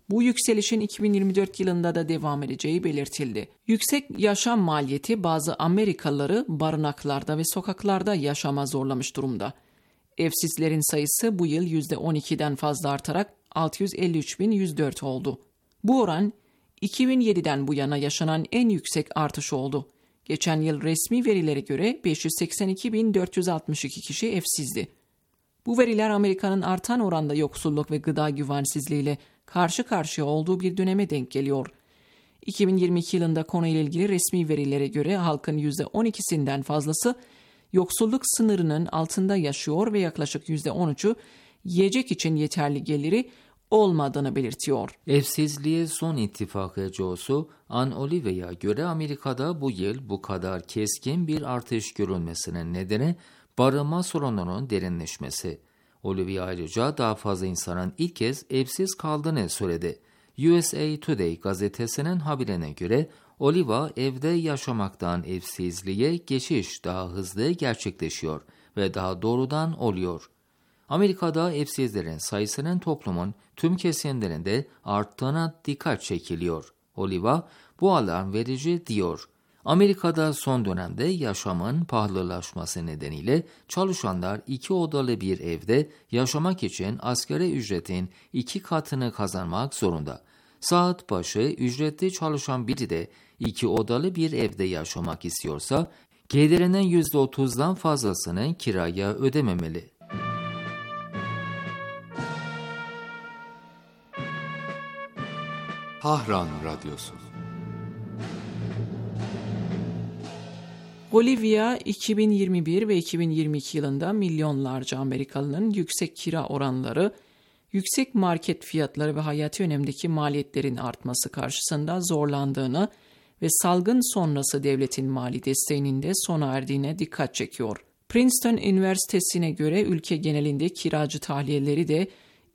Bu yükselişin 2024 yılında da devam edeceği belirtildi. Yüksek yaşam maliyeti bazı Amerikalıları barınaklarda ve sokaklarda yaşama zorlamış durumda. Evsizlerin sayısı bu yıl %12'den fazla artarak 653.104 oldu. Bu oran 2007'den bu yana yaşanan en yüksek artış oldu. Geçen yıl resmi verilere göre 582.462 kişi evsizdi. Bu veriler Amerika'nın artan oranda yoksulluk ve gıda güvensizliğiyle karşı karşıya olduğu bir döneme denk geliyor. 2022 yılında konuyla ilgili resmi verilere göre halkın %12'sinden fazlası yoksulluk sınırının altında yaşıyor ve yaklaşık %13'ü yiyecek için yeterli geliri olmadığını belirtiyor. Evsizliğe son ittifakçısı Ann Olive'ye göre Amerika'da bu yıl bu kadar keskin bir artış görülmesinin nedeni barınma sorununun derinleşmesi. Olive ayrıca daha fazla insanın ilk kez evsiz kaldığını söyledi. USA Today gazetesinin haberine göre Olive evde yaşamaktan evsizliğe geçiş daha hızlı gerçekleşiyor ve daha doğrudan oluyor. Amerika'da evsizlerin sayısının toplumun tüm kesimlerinde arttığına dikkat çekiliyor. Olive bu alarm verici diyor. Amerika'da son dönemde yaşamın pahalılaşması nedeniyle çalışanlar 2 odalı bir evde yaşamak için asgari ücretin 2 katını kazanmak zorunda. Saat başı ücretli çalışan biri de 2 odalı bir evde yaşamak istiyorsa gelirinin %30'dan fazlasını kiraya ödememeli. Tahran Radyosu. Bolivya 2021 ve 2022 yılında milyonlarca Amerikalı'nın yüksek kira oranları, yüksek market fiyatları ve hayati önemdeki maliyetlerin artması karşısında zorlandığını ve salgın sonrası devletin mali desteğinin de sona erdiğine dikkat çekiyor. Princeton Üniversitesi'ne göre ülke genelinde kiracı tahliyeleri de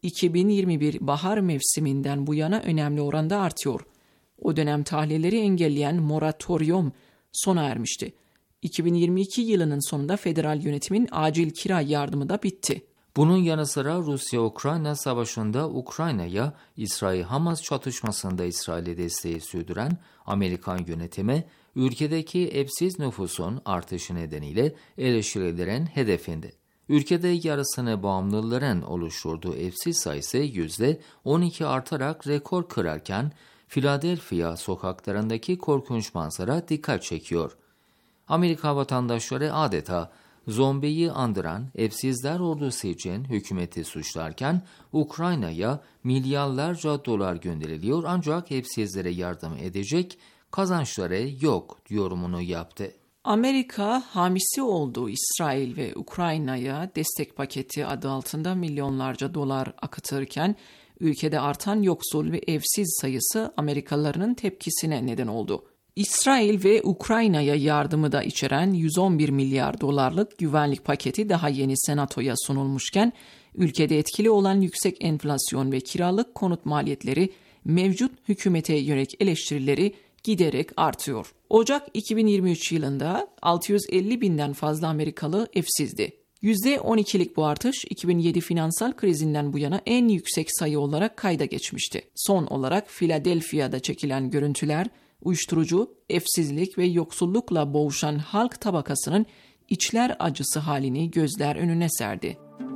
2021 bahar mevsiminden bu yana önemli oranda artıyor. O dönem tahliyeleri engelleyen moratorium sona ermişti. 2022 yılının sonunda federal yönetimin acil kira yardımı da bitti. Bunun yanı sıra Rusya-Ukrayna savaşında Ukrayna'ya, İsrail-Hamas çatışmasında İsrail'e desteği sürdüren Amerikan yönetimi, ülkedeki evsiz nüfusun artışı nedeniyle eleştirilerin hedefinde. Ülkede yarısını bağımlıların oluşturduğu evsiz sayısı %12 artarak rekor kırarken, Philadelphia sokaklarındaki korkunç manzara dikkat çekiyor. Amerika vatandaşları adeta zombiyi andıran evsizler ordusu için hükümeti suçlarken Ukrayna'ya milyarlarca dolar gönderiliyor ancak evsizlere yardım edecek kazançları yok yorumunu yaptı. Amerika hamisi olduğu İsrail ve Ukrayna'ya destek paketi adı altında milyonlarca dolar akıtırken ülkede artan yoksul ve evsiz sayısı Amerikalıların tepkisine neden oldu. İsrail ve Ukrayna'ya yardımı da içeren 111 milyar dolarlık güvenlik paketi daha yeni Senato'ya sunulmuşken, ülkede etkili olan yüksek enflasyon ve kiralık konut maliyetleri mevcut hükümete yönelik eleştirileri giderek artıyor. Ocak 2023 yılında 650 binden fazla Amerikalı evsizdi. %12'lik bu artış 2007 finansal krizinden bu yana en yüksek sayı olarak kayda geçmişti. Son olarak Philadelphia'da çekilen görüntüler, uyuşturucu, evsizlik ve yoksullukla boğuşan halk tabakasının içler acısı halini gözler önüne serdi.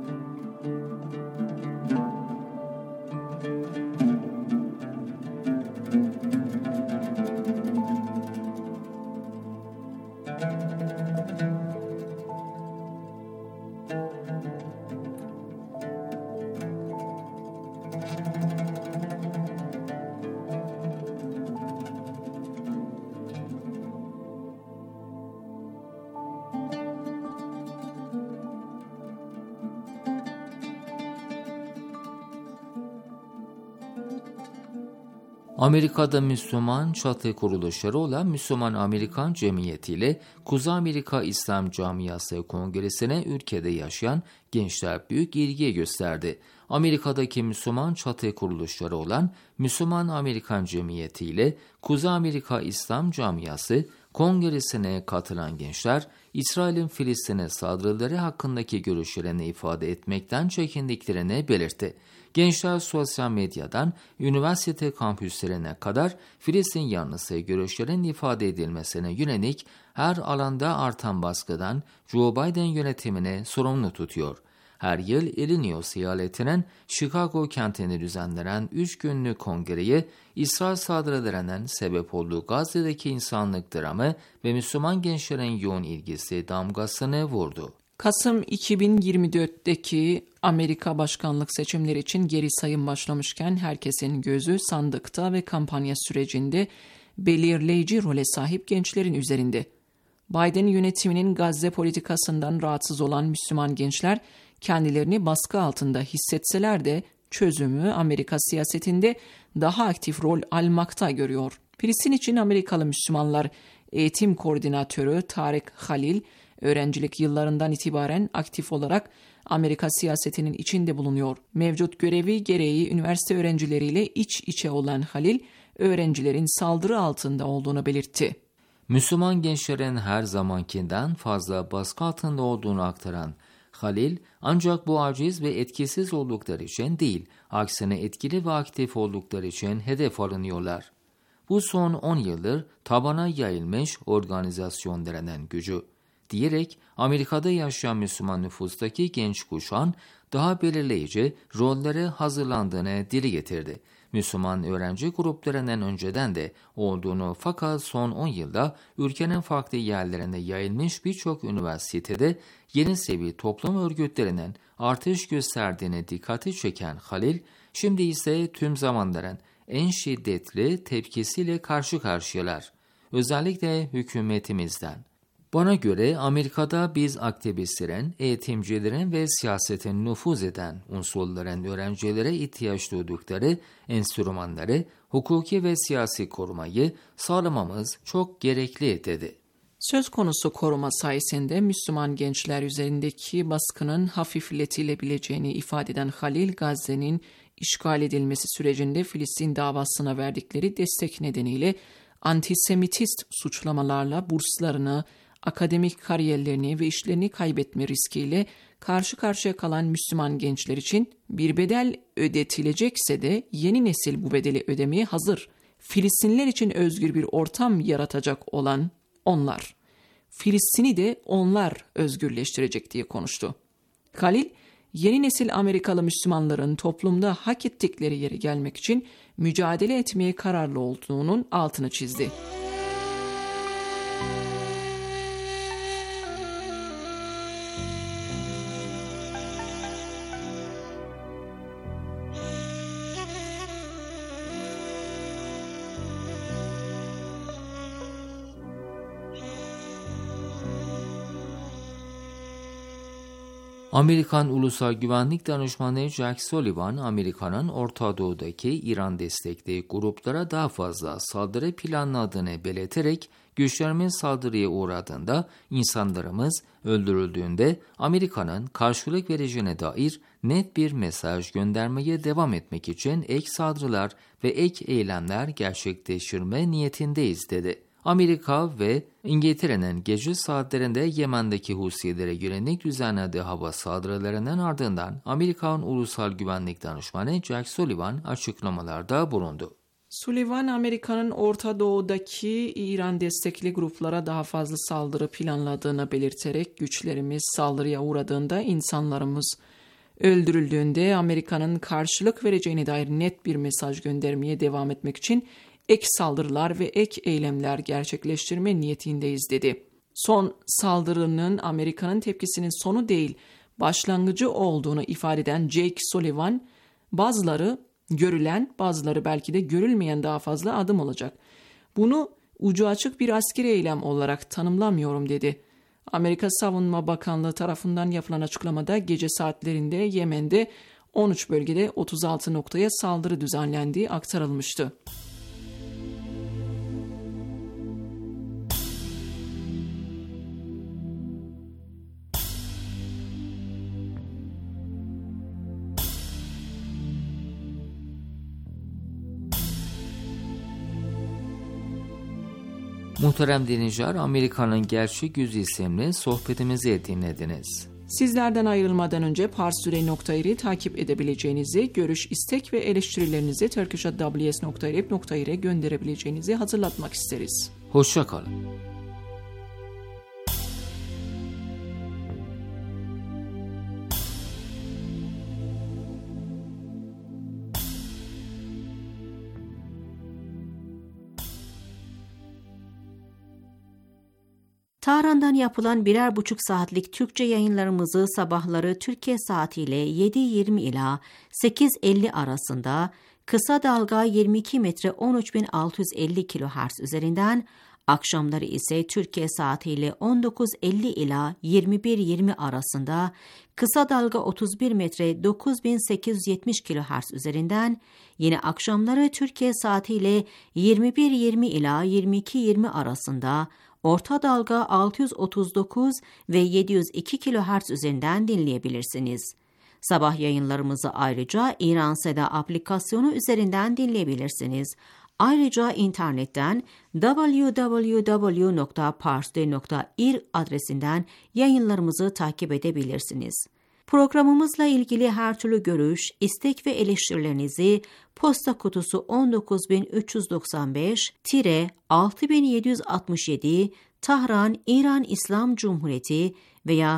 Amerika'da Müslüman çatı kuruluşları olan Müslüman Amerikan Cemiyeti ile Kuzey Amerika İslam Camiası Kongresi'ne ülkede yaşayan gençler büyük ilgi gösterdi. Amerika'daki Müslüman çatı kuruluşları olan Müslüman Amerikan Cemiyeti ile Kuzey Amerika İslam Camiası Kongresine katılan gençler, İsrail'in Filistin'e saldırıları hakkındaki görüşlerini ifade etmekten çekindiklerini belirtti. Gençler sosyal medyadan üniversite kampüslerine kadar Filistin yanlısı görüşlerin ifade edilmesine yönelik her alanda artan baskıdan Joe Biden yönetimini sorumlu tutuyor. Her yıl Illinois eyaletinin Chicago kentini düzenlenen 3 günlük kongreye İsrail saldırılarının sebep olduğu Gazze'deki insanlık dramı ve Müslüman gençlerin yoğun ilgisi damgasını vurdu. Kasım 2024'teki Amerika başkanlık seçimleri için geri sayım başlamışken herkesin gözü sandıkta ve kampanya sürecinde belirleyici role sahip gençlerin üzerinde. Biden yönetiminin Gazze politikasından rahatsız olan Müslüman gençler kendilerini baskı altında hissetseler de çözümü Amerika siyasetinde daha aktif rol almakta görüyor. Filistin için Amerikalı Müslümanlar Eğitim Koordinatörü Tarek Halil, öğrencilik yıllarından itibaren aktif olarak Amerika siyasetinin içinde bulunuyor. Mevcut görevi gereği üniversite öğrencileriyle iç içe olan Halil, öğrencilerin saldırı altında olduğunu belirtti. Müslüman gençlerin her zamankinden fazla baskı altında olduğunu aktaran Halil, ancak bu aciz ve etkisiz oldukları için değil, aksine etkili ve aktif oldukları için hedef alınıyorlar. Bu son 10 yıldır tabana yayılmış organizasyonlarının gücü, diyerek Amerika'da yaşayan Müslüman nüfustaki genç kuşağın daha belirleyici rollere hazırlandığını dile getirdi. Müslüman öğrenci gruplarının önceden de olduğunu fakat son 10 yılda ülkenin farklı yerlerine yayılmış birçok üniversitede yeni seviye toplum örgütlerinin artış gösterdiğini dikkati çeken Halil, şimdi ise tüm zamanların en şiddetli tepkisiyle karşı karşıyalar. Özellikle hükümetimizden. Bana göre Amerika'da biz aktivistlerin, eğitimcilerin ve siyasetin nüfuz eden unsurların öğrencilere ihtiyaç duydukları enstrümanları, hukuki ve siyasi korumayı sağlamamız çok gerekli dedi. Söz konusu koruma sayesinde Müslüman gençler üzerindeki baskının hafifletilebileceğini ifade eden Halil, Gazze'nin işgal edilmesi sürecinde Filistin davasına verdikleri destek nedeniyle antisemitist suçlamalarla burslarını, akademik kariyerlerini ve işlerini kaybetme riskiyle karşı karşıya kalan Müslüman gençler için bir bedel ödetilecekse de yeni nesil bu bedeli ödemeye hazır. Filistinliler için özgür bir ortam yaratacak olan onlar. Filistin'i de onlar özgürleştirecek diye konuştu. Halil, yeni nesil Amerikalı Müslümanların toplumda hak ettikleri yere gelmek için mücadele etmeye kararlı olduğunun altını çizdi. Amerikan Ulusal Güvenlik Danışmanı Jack Sullivan, Amerika'nın Orta Doğu'daki İran destekli gruplara daha fazla saldırı planladığını belirterek, güçlerimiz saldırıya uğradığında, insanlarımız öldürüldüğünde Amerika'nın karşılık vereceğine dair net bir mesaj göndermeye devam etmek için ek saldırılar ve ek eylemler gerçekleştirme niyetindeyiz dedi. Amerika ve İngiltere'nin gece saatlerinde Yemen'deki Husilere yönelik düzenlediği hava saldırılarının ardından Amerikan Ulusal Güvenlik Danışmanı Jack Sullivan açıklamalarda bulundu. Sullivan, Amerika'nın Orta Doğu'daki İran destekli gruplara daha fazla saldırı planladığını belirterek, güçlerimiz saldırıya uğradığında, insanlarımız öldürüldüğünde Amerika'nın karşılık vereceğine dair net bir mesaj göndermeye devam etmek için ek saldırılar ve ek eylemler gerçekleştirme niyetindeyiz dedi. Son saldırının Amerika'nın tepkisinin sonu değil, başlangıcı olduğunu ifade eden Jake Sullivan, bazıları görülen, bazıları belki de görülmeyen daha fazla adım olacak. Bunu ucu açık bir askeri eylem olarak tanımlamıyorum dedi. Amerika Savunma Bakanlığı tarafından yapılan açıklamada gece saatlerinde Yemen'de 13 bölgede 36 noktaya saldırı düzenlendiği aktarılmıştı. Muhterem dinleyiciler, Amerika'nın Gerçek Yüzü isimli sohbetimizi dinlediniz. Sizlerden ayrılmadan önce parstoday.ir'i takip edebileceğinizi, görüş, istek ve eleştirilerinizi turkish@ws.irf.ir'e gönderebileceğinizi hatırlatmak isteriz. Hoşça kalın. Tahran'dan yapılan 1,5 saatlik Türkçe yayınlarımızı sabahları Türkiye saatiyle 7:20 ila 8:50 arasında kısa dalga 22 metre 13.650 kHz üzerinden, akşamları ise Türkiye saatiyle 19:50 ila 21:20 arasında kısa dalga 31 metre 9870 kHz üzerinden, yine akşamları Türkiye saatiyle 21:20 ila 22:20 arasında orta dalga 639 ve 702 kHz üzerinden dinleyebilirsiniz. Sabah yayınlarımızı ayrıca İran Seda aplikasyonu üzerinden dinleyebilirsiniz. Ayrıca internetten www.parstoday.ir adresinden yayınlarımızı takip edebilirsiniz. Programımızla ilgili her türlü görüş, istek ve eleştirilerinizi posta kutusu 19395-6767 Tahran, İran İslam Cumhuriyeti veya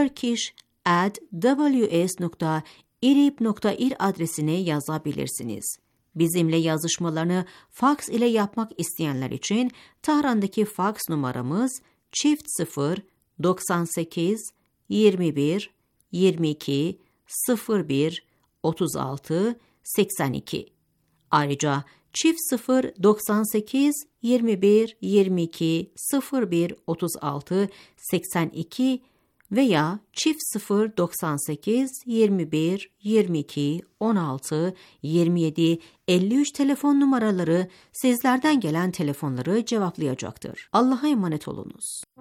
turkish@ws.irib.ir adresine yazabilirsiniz. Bizimle yazışmalarını faks ile yapmak isteyenler için Tahran'daki faks numaramız +0 98 21 22 01 36 82. Ayrıca +0 98 21 22 01 36 82 veya +0 98 21 22 16 27 53 telefon numaraları sizlerden gelen telefonları cevaplayacaktır. Allah'a emanet olunuz.